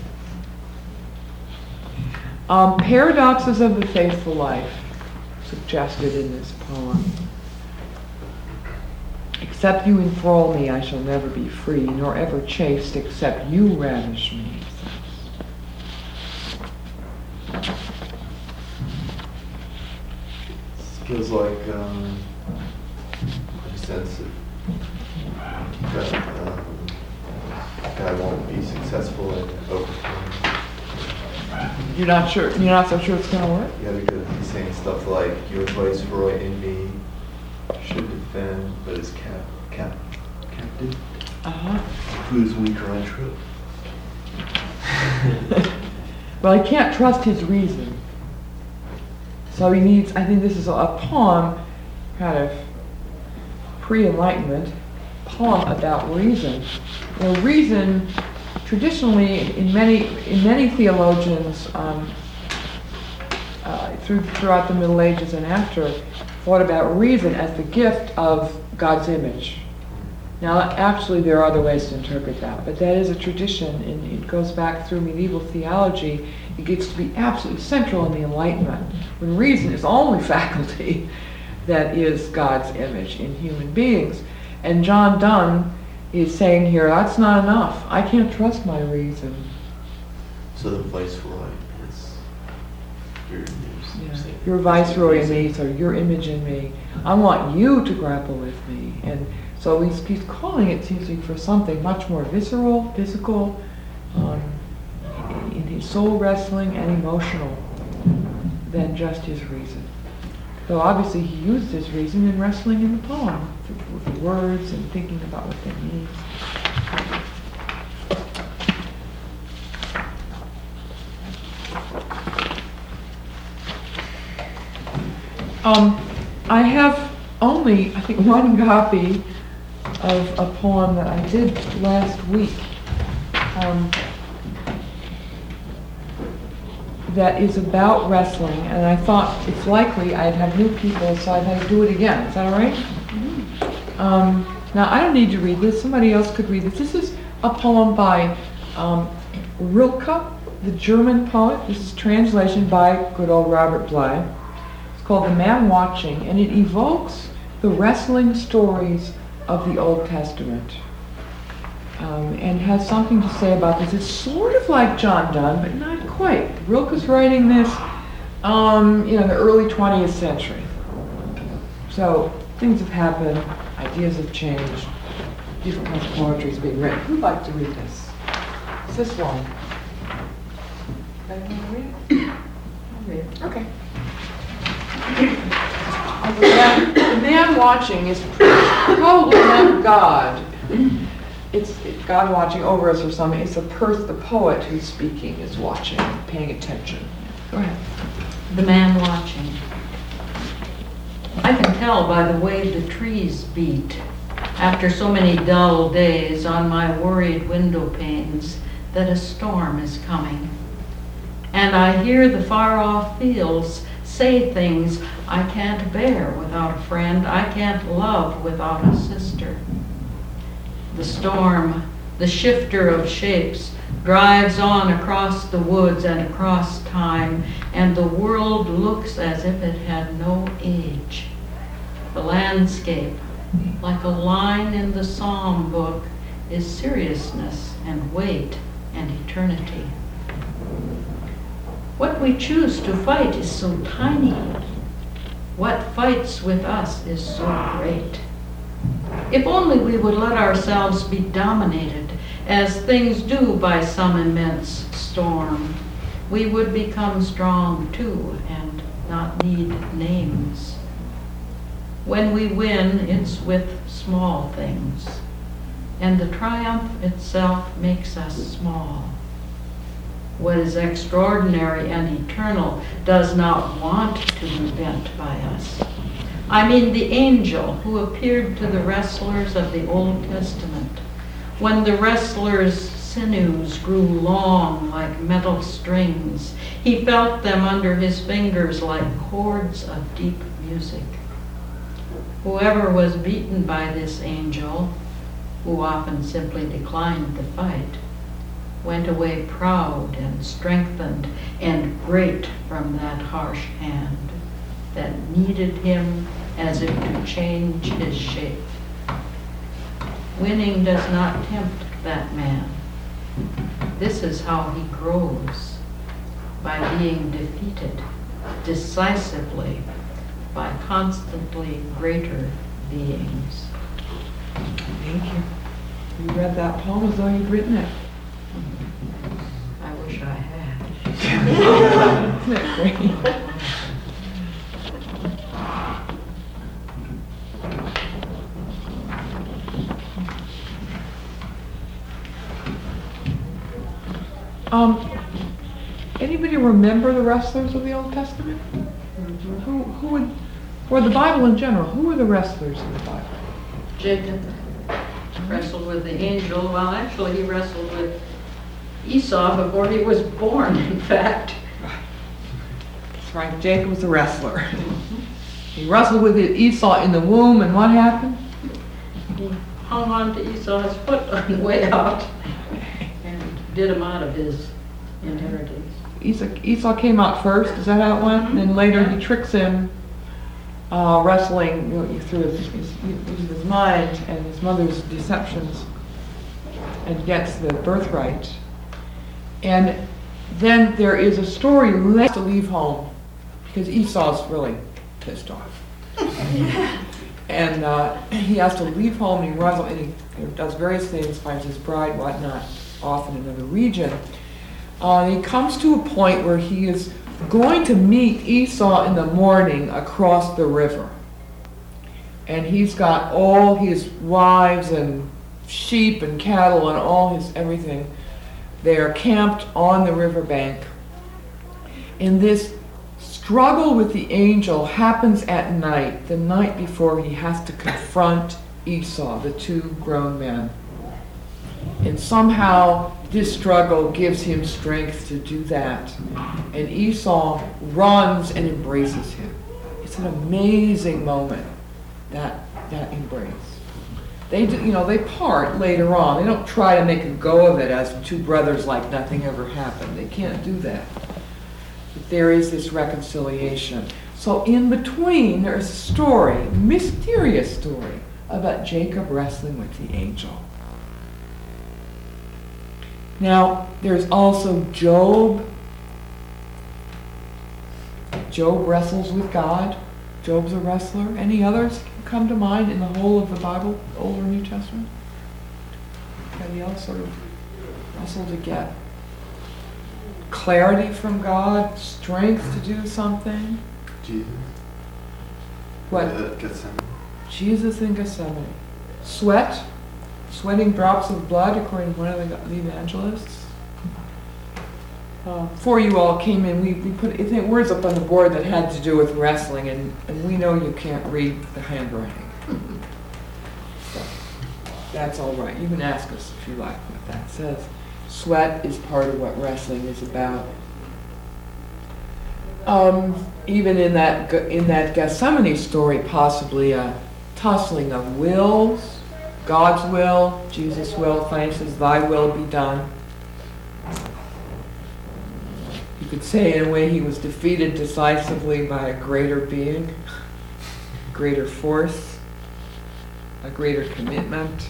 B: Um, paradoxes of the faithful life suggested in this poem. Except you enthrall me, I shall never be free, nor ever chaste, except you ravish me.
F: Feels like um, a sense of that um, God won't be successful at overcoming.
B: You're not sure. You're not so sure it's going to work.
F: Yeah, because he's saying stuff like your viceroy in me should defend, but is cap cap captive.
B: Uh huh.
F: Who's weak or untrue?
B: Well, he can't trust his reason. So he needs, I think this is a poem, kind of pre-enlightenment, poem about reason. You know, reason, traditionally, in many in many theologians, um, uh, through, throughout the Middle Ages and after, thought about reason as the gift of God's image. Now, actually, there are other ways to interpret that, but that is a tradition, and it goes back through medieval theology. It gets to be absolutely central in the Enlightenment, when reason is the only faculty that is God's image in human beings. And John Donne is saying here, that's not enough. I can't trust my reason.
F: So the viceroy is your, your,
B: Yeah. Your viceroy in me, so your image in me. I want you to grapple with me. And so he's, he's calling it, seems to be, for something much more visceral, physical, um, in his soul wrestling and emotional than just his reason. Though obviously he used his reason in wrestling in the poem, with the words and thinking about what they mean. Um, I have only, I think, one copy of a poem that I did last week um, that is about wrestling, and I thought it's likely I'd have new people, so I'd have to do it again. Is that all right? Mm-hmm. Um, now, I don't need to read this. Somebody else could read this. This is a poem by um, Rilke, the German poet. This is translation by good old Robert Bly. It's called The Man Watching, and it evokes the wrestling stories of the Old Testament, um, and has something to say about this. It's sort of like John Donne, but not quite. Rilke's writing this um, you know, in the early twentieth century. So things have happened, ideas have changed, different kinds of poetry is being written. Who'd like to read this? It's this long. Anybody want to read it? I'll read it. Okay. The man, the man watching is probably not God. It's it, God watching over us or something. It's a person, the poet who's speaking is watching, paying attention. Go ahead.
E: The man watching. I can tell by the way the trees beat after so many dull days on my worried window panes that a storm is coming. And I hear the far-off fields say things I can't bear without a friend, I can't love without a sister. The storm, the shifter of shapes, drives on across the woods and across time, and the world looks as if it had no age. The landscape, like a line in the psalm book, is seriousness and weight and eternity. What we choose to fight is so tiny. What fights with us is so great. If only we would let ourselves be dominated, as things do, by some immense storm, we would become strong too and not need names. When we win, it's with small things, and the triumph itself makes us small. What is extraordinary and eternal does not want to be bent by us. I mean the angel who appeared to the wrestlers of the Old Testament, when the wrestlers' sinews grew long like metal strings. He felt them under his fingers like chords of deep music. Whoever was beaten by this angel, who often simply declined the fight, went away proud and strengthened and great from that harsh hand that kneaded him as if to change his shape. Winning does not tempt that man. This is how he grows, by being defeated decisively by constantly greater beings.
B: Thank you. You read that poem as though you'd written it.
E: I wish I had.
B: Isn't that great? Um, anybody remember the wrestlers of the Old Testament? Who, who would, or the Bible in general, who were the wrestlers in the Bible?
E: Jacob wrestled with the angel. Well, actually, he wrestled with Esau before he was born, in fact.
B: That's right, Jacob was a wrestler. He wrestled with Esau in the womb, and what happened?
E: He hung on to Esau's foot on the way out and did him out of his inheritance.
B: Esau, Esau came out first, is that how it went? And then later he tricks him, uh, wrestling you know, through his, his, his, his mind and his mother's deceptions, and gets the birthright. And then there is a story later to leave home because Esau's really pissed off. And uh, he has to leave home, and he runs, and he, he does various things, finds his bride, whatnot, off in another region. Uh, and he comes to a point where he is going to meet Esau in the morning across the river. And he's got all his wives and sheep and cattle and all his everything. They are camped on the riverbank. And this struggle with the angel happens at night, the night before he has to confront Esau, the two grown men. And somehow this struggle gives him strength to do that. And Esau runs and embraces him. It's an amazing moment, that, that embrace. They do, you know, they part later on. They don't try to make a go of it as two brothers like nothing ever happened. They can't do that. But there is this reconciliation. So in between, there's a story, a mysterious story, about Jacob wrestling with the angel. Now, there's also Job. Job wrestles with God. Job's a wrestler. Any others come to mind in the whole of the Bible, Old or New Testament? Anybody else sort of wrestle to get clarity from God, strength to do something?
F: Jesus.
B: What?
F: Uh, Gethsemane.
B: Jesus in Gethsemane. Sweat, sweating drops of blood, according to one of the, the evangelists. Uh, before you all came in, we, we put I think, words up on the board that had to do with wrestling, and, and we know you can't read the handwriting. So, that's all right. You can ask us if you like what that says. Sweat is part of what wrestling is about. Um, even in that in that Gethsemane story, possibly a tussling of wills. God's will, Jesus' will. Finally says, "Thy will be done." You could say, in a way, he was defeated decisively by a greater being, greater force, a greater commitment.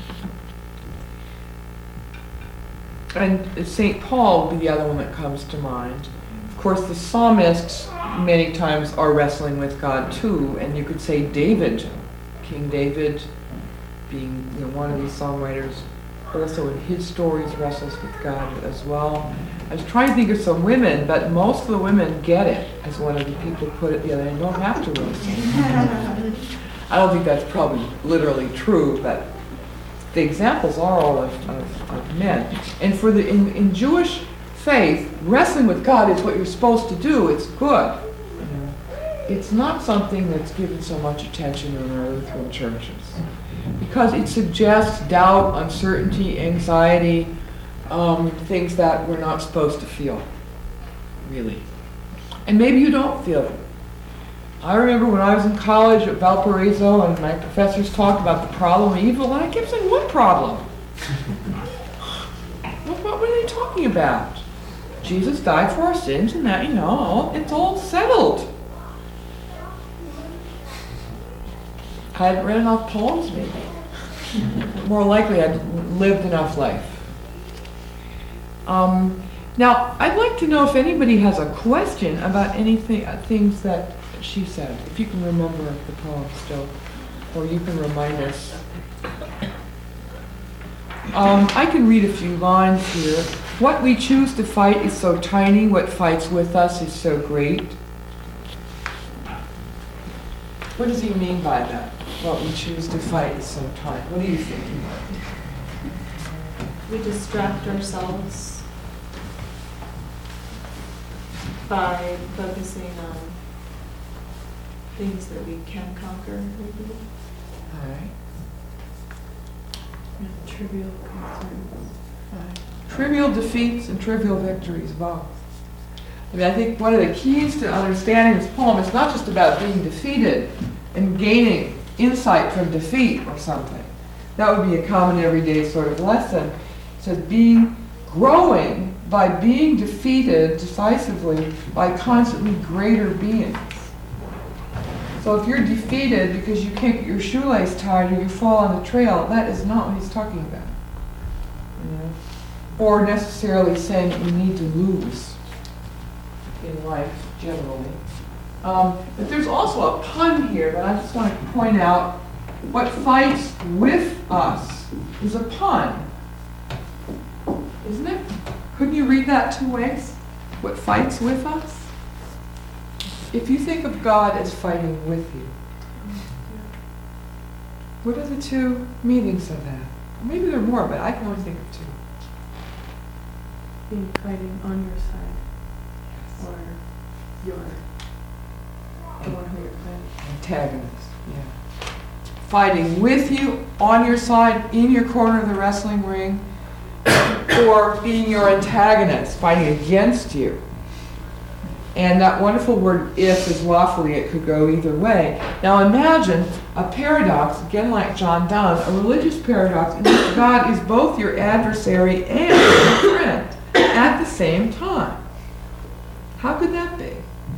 B: And Saint Paul would be the other one that comes to mind. Of course, the psalmists many times are wrestling with God too, and you could say David, King David, being you know, one of these songwriters, also in his stories wrestles with God as well. I was trying to think of some women, but most of the women get it, as one of the people put it the other day. They don't have to wrestle. I don't think that's probably literally true, but the examples are all of, of, of men. And for the in, in Jewish faith, wrestling with God is what you're supposed to do. It's good. You know? It's not something that's given so much attention in our Lutheran churches, because it suggests doubt, uncertainty, anxiety, um, things that we're not supposed to feel, really. And maybe you don't feel it. I remember when I was in college at Valparaiso and my professors talked about the problem of evil, and I kept saying, what problem? what, what were they talking about? Jesus died for our sins, and that, you know, it's all settled. I hadn't read enough poems, maybe. More likely I'd lived enough life. Um, now, I'd like to know if anybody has a question about anything, uh, things that she said, if you can remember the poem still, or you can remind us. Um, I can read a few lines here. What we choose to fight is so tiny, what fights with us is so great. What does he mean by that? What we choose to fight is so tiny. What do you think?
K: We distract ourselves
J: by focusing on things that we can conquer, maybe,
B: All right.
J: and trivial concerns.
B: Trivial defeats and trivial victories both. I mean, I think one of the keys to understanding this poem is not just about being defeated and gaining insight from defeat or something. That would be a common everyday sort of lesson. It says being, growing by being defeated decisively by constantly greater beings. So if you're defeated because you can't get your shoelace tied or you fall on the trail, that is not what he's talking about. You know? Or necessarily saying that you need to lose in life generally. Um, but there's also a pun here that I just want to point out. What fights with us is a pun, isn't it? Couldn't you read that two ways? What fights with us? If you think of God as fighting with you, what are the two meanings of that? Maybe there are more, but I can only think of two.
J: Being fighting on your side, or your, the one who you're fighting.
B: Antagonist, yeah. Fighting with you, on your side, in your corner of the wrestling ring, or being your antagonist, fighting against you. And that wonderful word if is lawfully, it could go either way. Now imagine a paradox, again like John Donne, a religious paradox in which God is both your adversary and your friend at the same time. How could that be?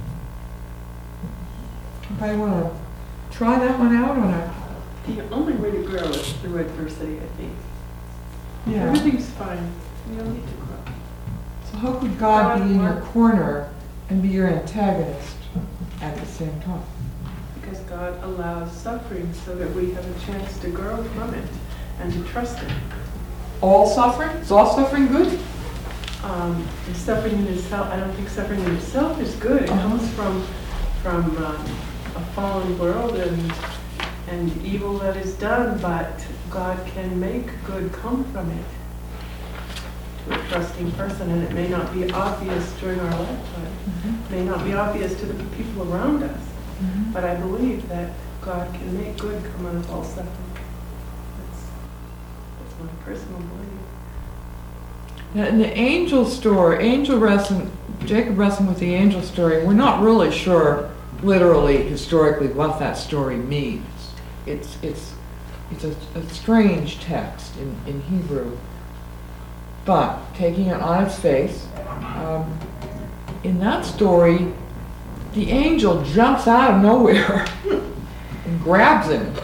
B: Anybody want to try that one out on a...
J: The only way to grow is through adversity, I think.
B: Yeah.
J: Everything's fine. You don't need to grow.
B: So how could God
J: God
B: be in your
J: work-
B: corner and be your antagonist at the same time?
J: Because God allows suffering so that we have a chance to grow from it and to trust it.
B: All suffering? Is all suffering good?
J: Um, and suffering in itself, I don't think suffering in itself is good. It
B: Uh-huh.
J: comes from from um, a fallen world and and evil that is done, but God can make good come from it to a trusting person, and it may not be obvious during our lifetime.
B: Mm-hmm.
J: It may not be obvious to the people around us,
B: Mm-hmm.
J: but I believe that God can make good come out of all suffering. That's, that's my personal belief.
B: Now, in the angel story, angel wrestling, Jacob wrestling with the angel story, we're not really sure, literally, historically, what that story means. It's it's it's a, a strange text in, in Hebrew. But taking it on its face, um, in that story, the angel jumps out of nowhere and grabs him.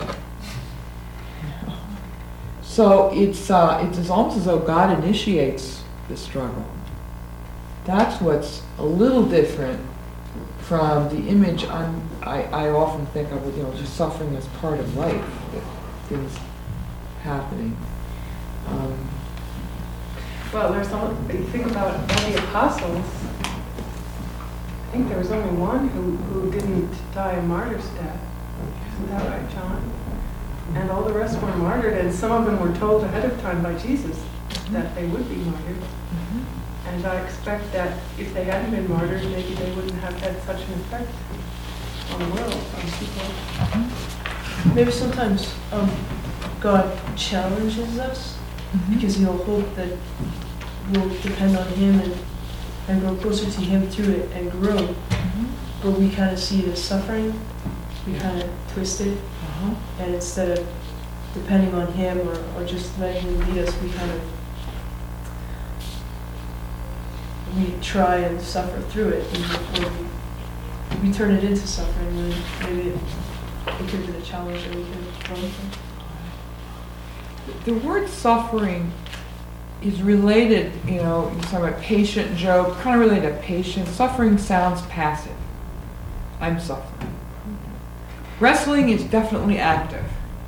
B: So it's uh, it's almost as though God initiates the struggle. That's what's a little different from the image I'm, I I often think of, you know, just suffering as part of life, that things happening. Um,
J: Well, there's all, you think about all the apostles, I think there was only one who, who didn't die a martyr's death. Isn't that right, John? And all the rest were martyred, and some of them were told ahead of time by Jesus that they would be martyred. And I expect that if they hadn't been martyred, maybe they wouldn't have had such an effect on the world, on people.
I: Maybe sometimes um, God challenges us because He'll hope that we'll depend on Him and, and grow closer to Him through it and grow. But we kind of see it as suffering. We kind of twist it.
B: uh-huh.
I: And instead of depending on Him or, or just letting Him lead us, we kind of we try and suffer through it. And before we, we turn it into suffering, then maybe it, it could be the challenge that we can grow from.
B: The word suffering is related, you know, you're talking about patient, Job, kind of related to patience. Suffering sounds passive. I'm suffering. Wrestling is definitely active.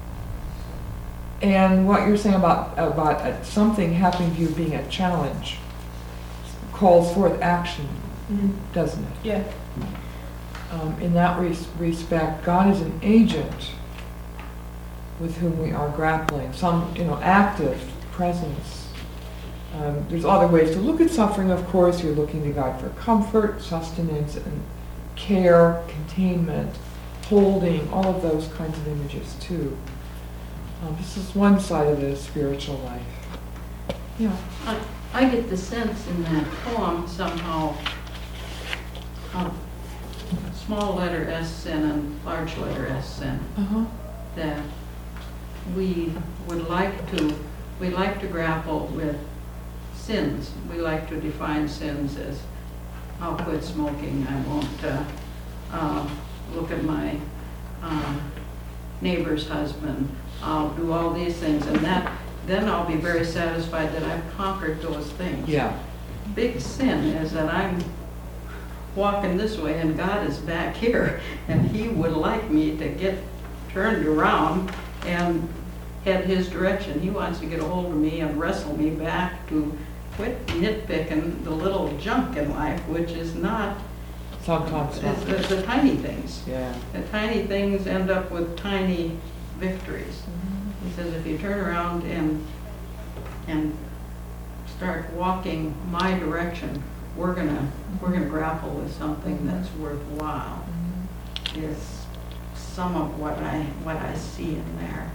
B: And what you're saying about, about uh, something happening to you being a challenge calls forth action,
I: Mm-hmm.
B: doesn't it?
I: Yeah.
B: Um, in that res- respect, God is an agent with whom we are grappling, some, you know, active presence Um, there's other ways to look at suffering, of course. You're looking to God for comfort, sustenance, and care, containment, holding, all of those kinds of images too. Um, this is one side of the spiritual life. Yeah.
E: I, I get the sense in that poem somehow of small letter S sin and large letter S sin,
B: Uh-huh.
E: that we would like to, we like to grapple with sins. We like to define sins as, I'll quit smoking, I won't uh, uh, look at my uh, neighbor's husband, I'll do all these things, and that, then I'll be very satisfied that I've conquered those things.
B: Yeah.
E: Big sin is that I'm walking this way and God is back here, and He would like me to get turned around and head His direction. He wants to get a hold of me and wrestle me back to quit nitpicking the little junk in life, which is not,
B: Sometimes
E: it's
B: not.
E: the, the tiny things.
B: Yeah.
E: The tiny things end up with tiny victories. He says if you turn around and and start walking my direction, we're gonna we're gonna grapple with something that's worthwhile. Is some of what I what I see in there.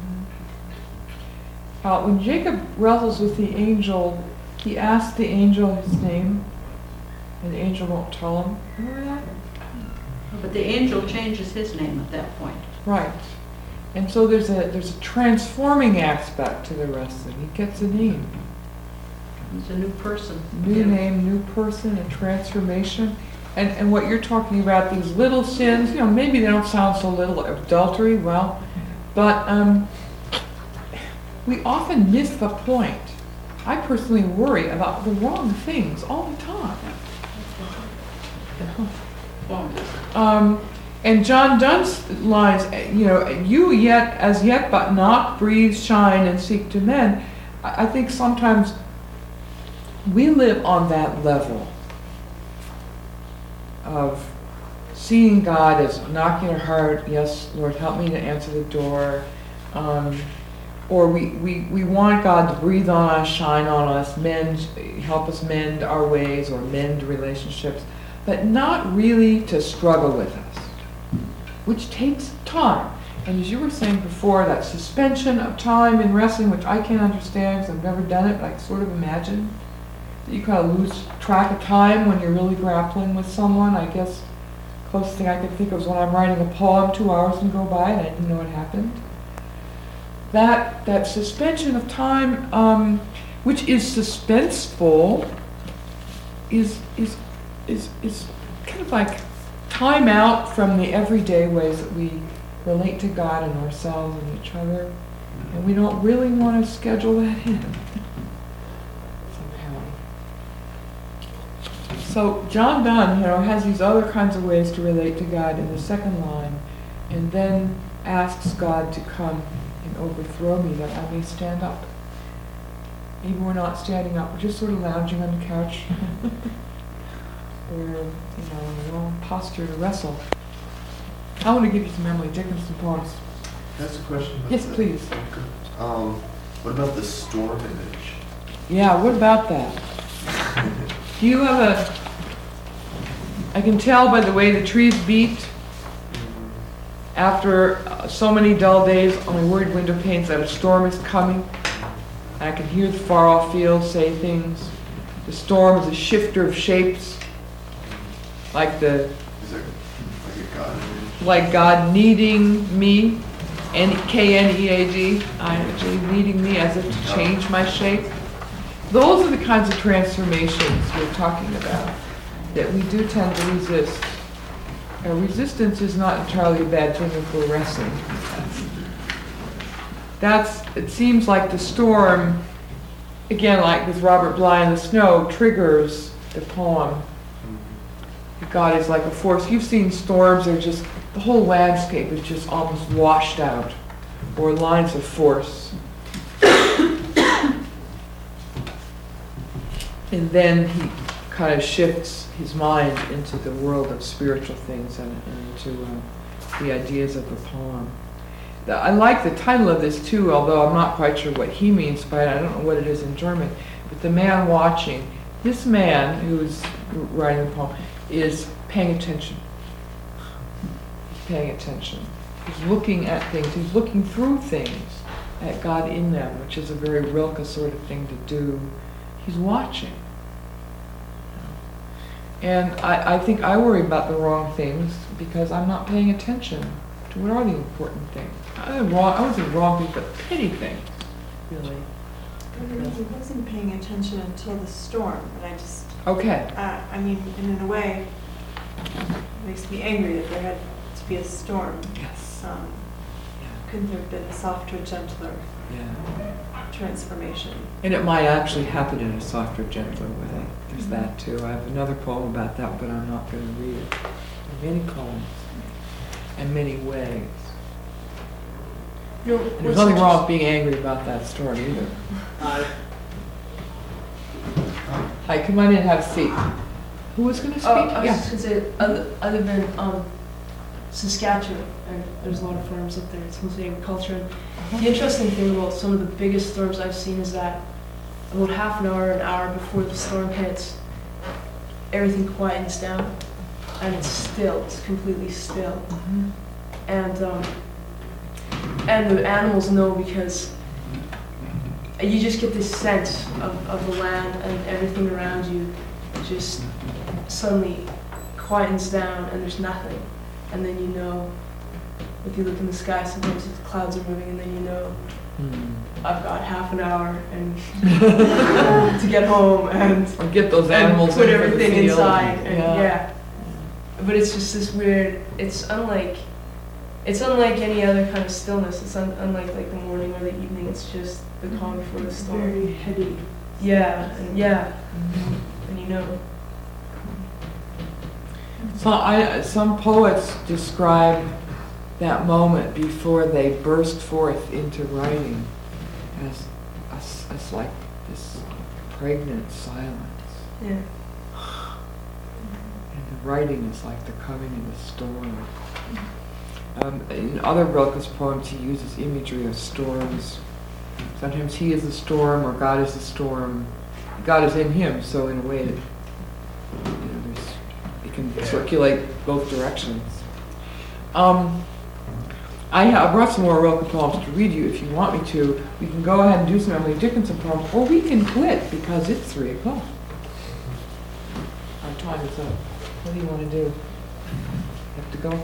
B: Uh, when Jacob wrestles with the angel, he asks the angel his name, and the angel won't tell him. Remember that?
E: But the angel changes his name at that point.
B: Right. And so there's a there's a transforming aspect to the wrestling. He gets a name,
E: He's a new person.
B: new
E: Yeah.
B: name, new person, a transformation. And and what you're talking about, these little sins, you know, maybe they don't sound so little, adultery, well, but um, we often miss the point. I personally worry about the wrong things all the time. Um, and John Donne's lines, you know, you yet, as yet, but not breathe, shine, and seek to mend. I I think sometimes we live on that level of seeing God as knocking our heart, yes, Lord, help me to answer the door. Um, or we, we, we want God to breathe on us, shine on us, mend, help us mend our ways or mend relationships, but not really to struggle with us, which takes time. And as you were saying before, that suspension of time in wrestling, which I can't understand because I've never done it, but I sort of imagine that you kind of lose track of time when you're really grappling with someone. I guess closest thing I could think of is when I'm writing a poem, two hours can go by and I didn't know what happened. That that suspension of time, um, which is suspenseful, is is is is kind of like time out from the everyday ways that we relate to God and ourselves and each other, and we don't really want to schedule that in somehow. So John Donne, you know, has these other kinds of ways to relate to God in the second line, and then asks God to come and overthrow me that I may stand up. Maybe we're not standing up, we're just sort of lounging on the couch. Or, you know, in the wrong posture to wrestle. I want to give you some Emily Dickinson poems.
F: That's a question about
B: Yes,
F: that.
B: please.
F: Um, what about the storm image?
B: Yeah, what about that? Do you have a... I can tell by the way the trees beat after uh, so many dull days on my worried window panes that a storm is coming. I can hear the far-off fields say things. The storm is a shifter of shapes, like the
F: Is there like a God image?
B: like God needing me, N K N E A D, actually needing me as if to change my shape. Those are the kinds of transformations we're talking about that we do tend to resist. Uh, resistance is not entirely a bad thing if we're wrestling. That's, it seems like the storm, again, like with Robert Bly and the Snow, triggers the poem. God is like a force. You've seen storms that are just, the whole landscape is just almost washed out, or lines of force. And then he kind of shifts his mind into the world of spiritual things and, and into uh, the ideas of the poem. the, I like the title of this too, although I'm not quite sure what he means by it. I don't know what it is in German. But the man watching, this man who's writing the poem is paying attention. He's paying attention. He's looking at things. He's looking through things at God in them, which is a very Rilke sort of thing to do. He's watching. And I, I think I worry about the wrong things because I'm not paying attention to what are the important things. I was wrong, I wasn't wrong things, but petty things, really.
H: He wasn't paying attention until the storm, and I just,
B: Okay.
H: uh, I mean, and in a way, it makes me angry that there had to be a storm.
B: Yes.
H: Um,
B: Yeah.
H: couldn't there have been a softer, gentler
B: Yeah.
H: transformation?
B: And it might actually happen in a softer, gentler way. There's that too. I have another poem about that, but I'm not going to read it. There are many poems and many ways.
I: No,
B: And there's
I: what's
B: nothing wrong
I: interest-
B: with being angry about that storm either.
I: Uh,
B: Hi, come on in and have a seat. Who was going to speak?
I: Oh, I was
B: Yeah.
I: just gonna say, other, other than um, Saskatchewan, and there's a lot of farms up there, it's mostly agriculture. And the interesting thing about some of the biggest storms I've seen is that about half an hour, an hour before the storm hits, everything quietens down, and it's still, it's completely still.
B: Mhm.
I: And um, and the animals know because you just get this sense of, of the land and everything around you just suddenly quietens down and there's nothing. And then you know, if you look in the sky, sometimes the clouds are moving and then you know,
B: Hmm.
I: I've got half an hour and to get home and,
B: Or get those
I: and
B: animals
I: put
B: in for the
I: everything
B: field.
I: inside. And
B: Yeah.
I: yeah. But it's just this weird, it's unlike, it's unlike any other kind of stillness. It's un, unlike like the morning or the evening. It's just the calm before the storm.
H: Very heady.
I: Yeah, and yeah,
B: Mhm.
I: and you know.
B: So I, some poets describe that moment before they burst forth into writing as, as, as like this pregnant silence.
I: Yeah.
B: And the writing is like the coming of the storm. Um, in other Rilke's poems, he uses imagery of storms. Sometimes he is the storm, or God is the storm. God is in him, so in a way, that, you know, there's, it can circulate both directions. Um, I, ha- I brought some more Rilke poems to read you if you want me to. We can go ahead and do some Emily Dickinson poems, or we can quit because it's three o'clock. Our time is up. What do you want to do? Have to go?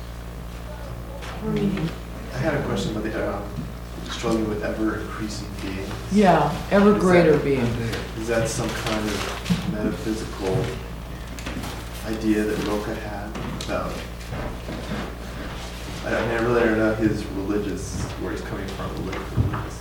F: I had a question about the um, struggling with ever increasing beings.
B: Yeah, ever
F: Is
B: greater
F: that-
B: being.
F: Is that some kind of metaphysical idea that Rilke had about? I don't- I mean, I really don't know his religious, where he's coming from, religious.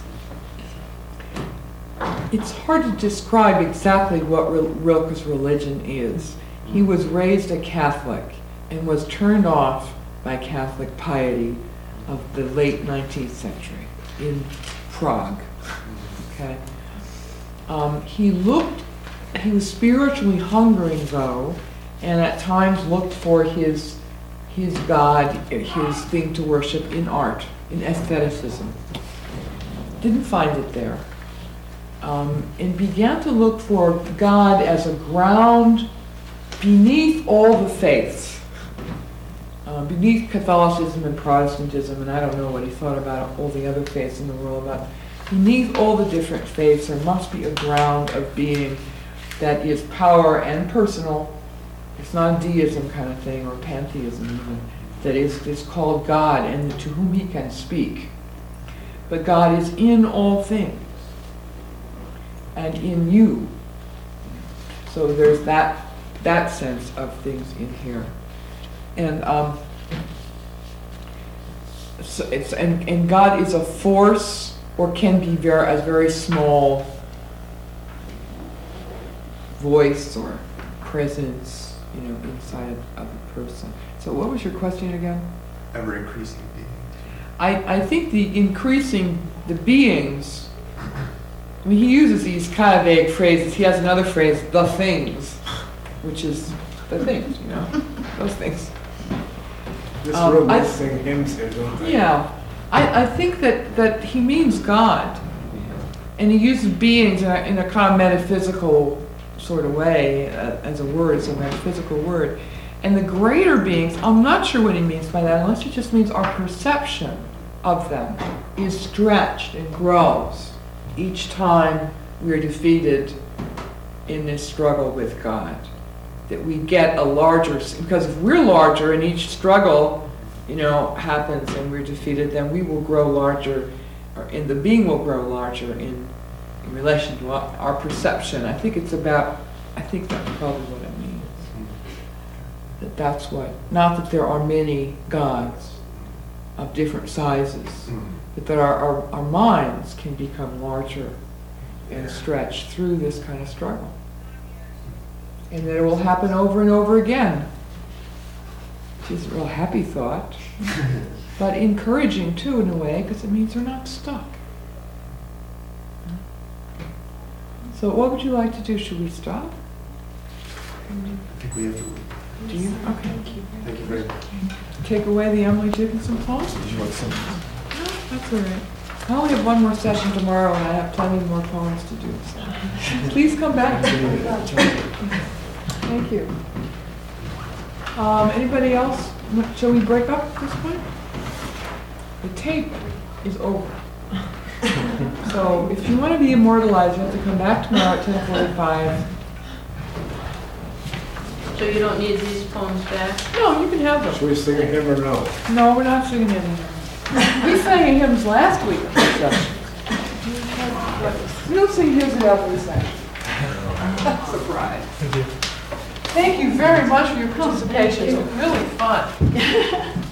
B: It's hard to describe exactly what Ri- Rilke's religion is. He was raised a Catholic and was turned off by Catholic piety of the late nineteenth century in Prague. Okay. Um, he looked, he was spiritually hungering though, and at times looked for his his God, his thing to worship in art, in aestheticism. Didn't find it there. Um, and began to look for God as a ground beneath all the faiths, uh, beneath Catholicism and Protestantism, and I don't know what he thought about all the other faiths in the world, but beneath all the different faiths there must be a ground of being that is power and personal. It's not a deism kind of thing, or pantheism even, that is, is called God and to whom he can speak. But God is in all things and in you. So there's that that sense of things in here. And um, so it's and, and God is a force, or can be very as very small voice or presence, you know, inside of a person. So what was your question again?
F: Ever increasing being.
B: I, I think the increasing the beings, I mean, he uses these kind of vague phrases. He has another phrase, the things, which is the things, you know, those things.
K: This
B: Um,
K: room
B: I-
K: is sing hymns here, don't they?
B: Yeah, I, I think that, that he means God. And he uses beings in a, in a kind of metaphysical sort of way, uh, as a word, it's a metaphysical word. And the greater beings, I'm not sure what he means by that, unless he just means our perception of them is stretched and grows each time we're defeated in this struggle with God. That we get a larger, because if we're larger and each struggle, you know, happens and we're defeated, then we will grow larger, or and the being will grow larger in, in relation to our, our perception. I think it's about, I think that's probably what it means. That that's what, not that there are many gods of different sizes, but that our, our, our minds can become larger and stretched through this kind of struggle. And that it will happen over and over again. Which is a real happy thought, but encouraging too in a way, because it means we're not stuck. So what would you like to do? Should we stop?
F: I think we have to.
B: Do you? Okay.
F: Thank you very much.
B: Take away the Emily Dickinson poem?
F: Did you want some?
B: No, that's all right. I only have one more session tomorrow, and I have plenty more poems to do. So please come back. Thank you. Um, anybody else? Shall we break up at this point? The tape is over. So if you want to be immortalized, you have to come back tomorrow at ten forty-five.
E: So you don't need these poems back?
B: No, you can have them.
K: Should we sing a hymn or no?
B: No, we're not singing hymns. We sang hymns last week. We don't sing hymns at every session. Surprise.
D: Thank you.
B: Thank you very much for your participation. It was really fun.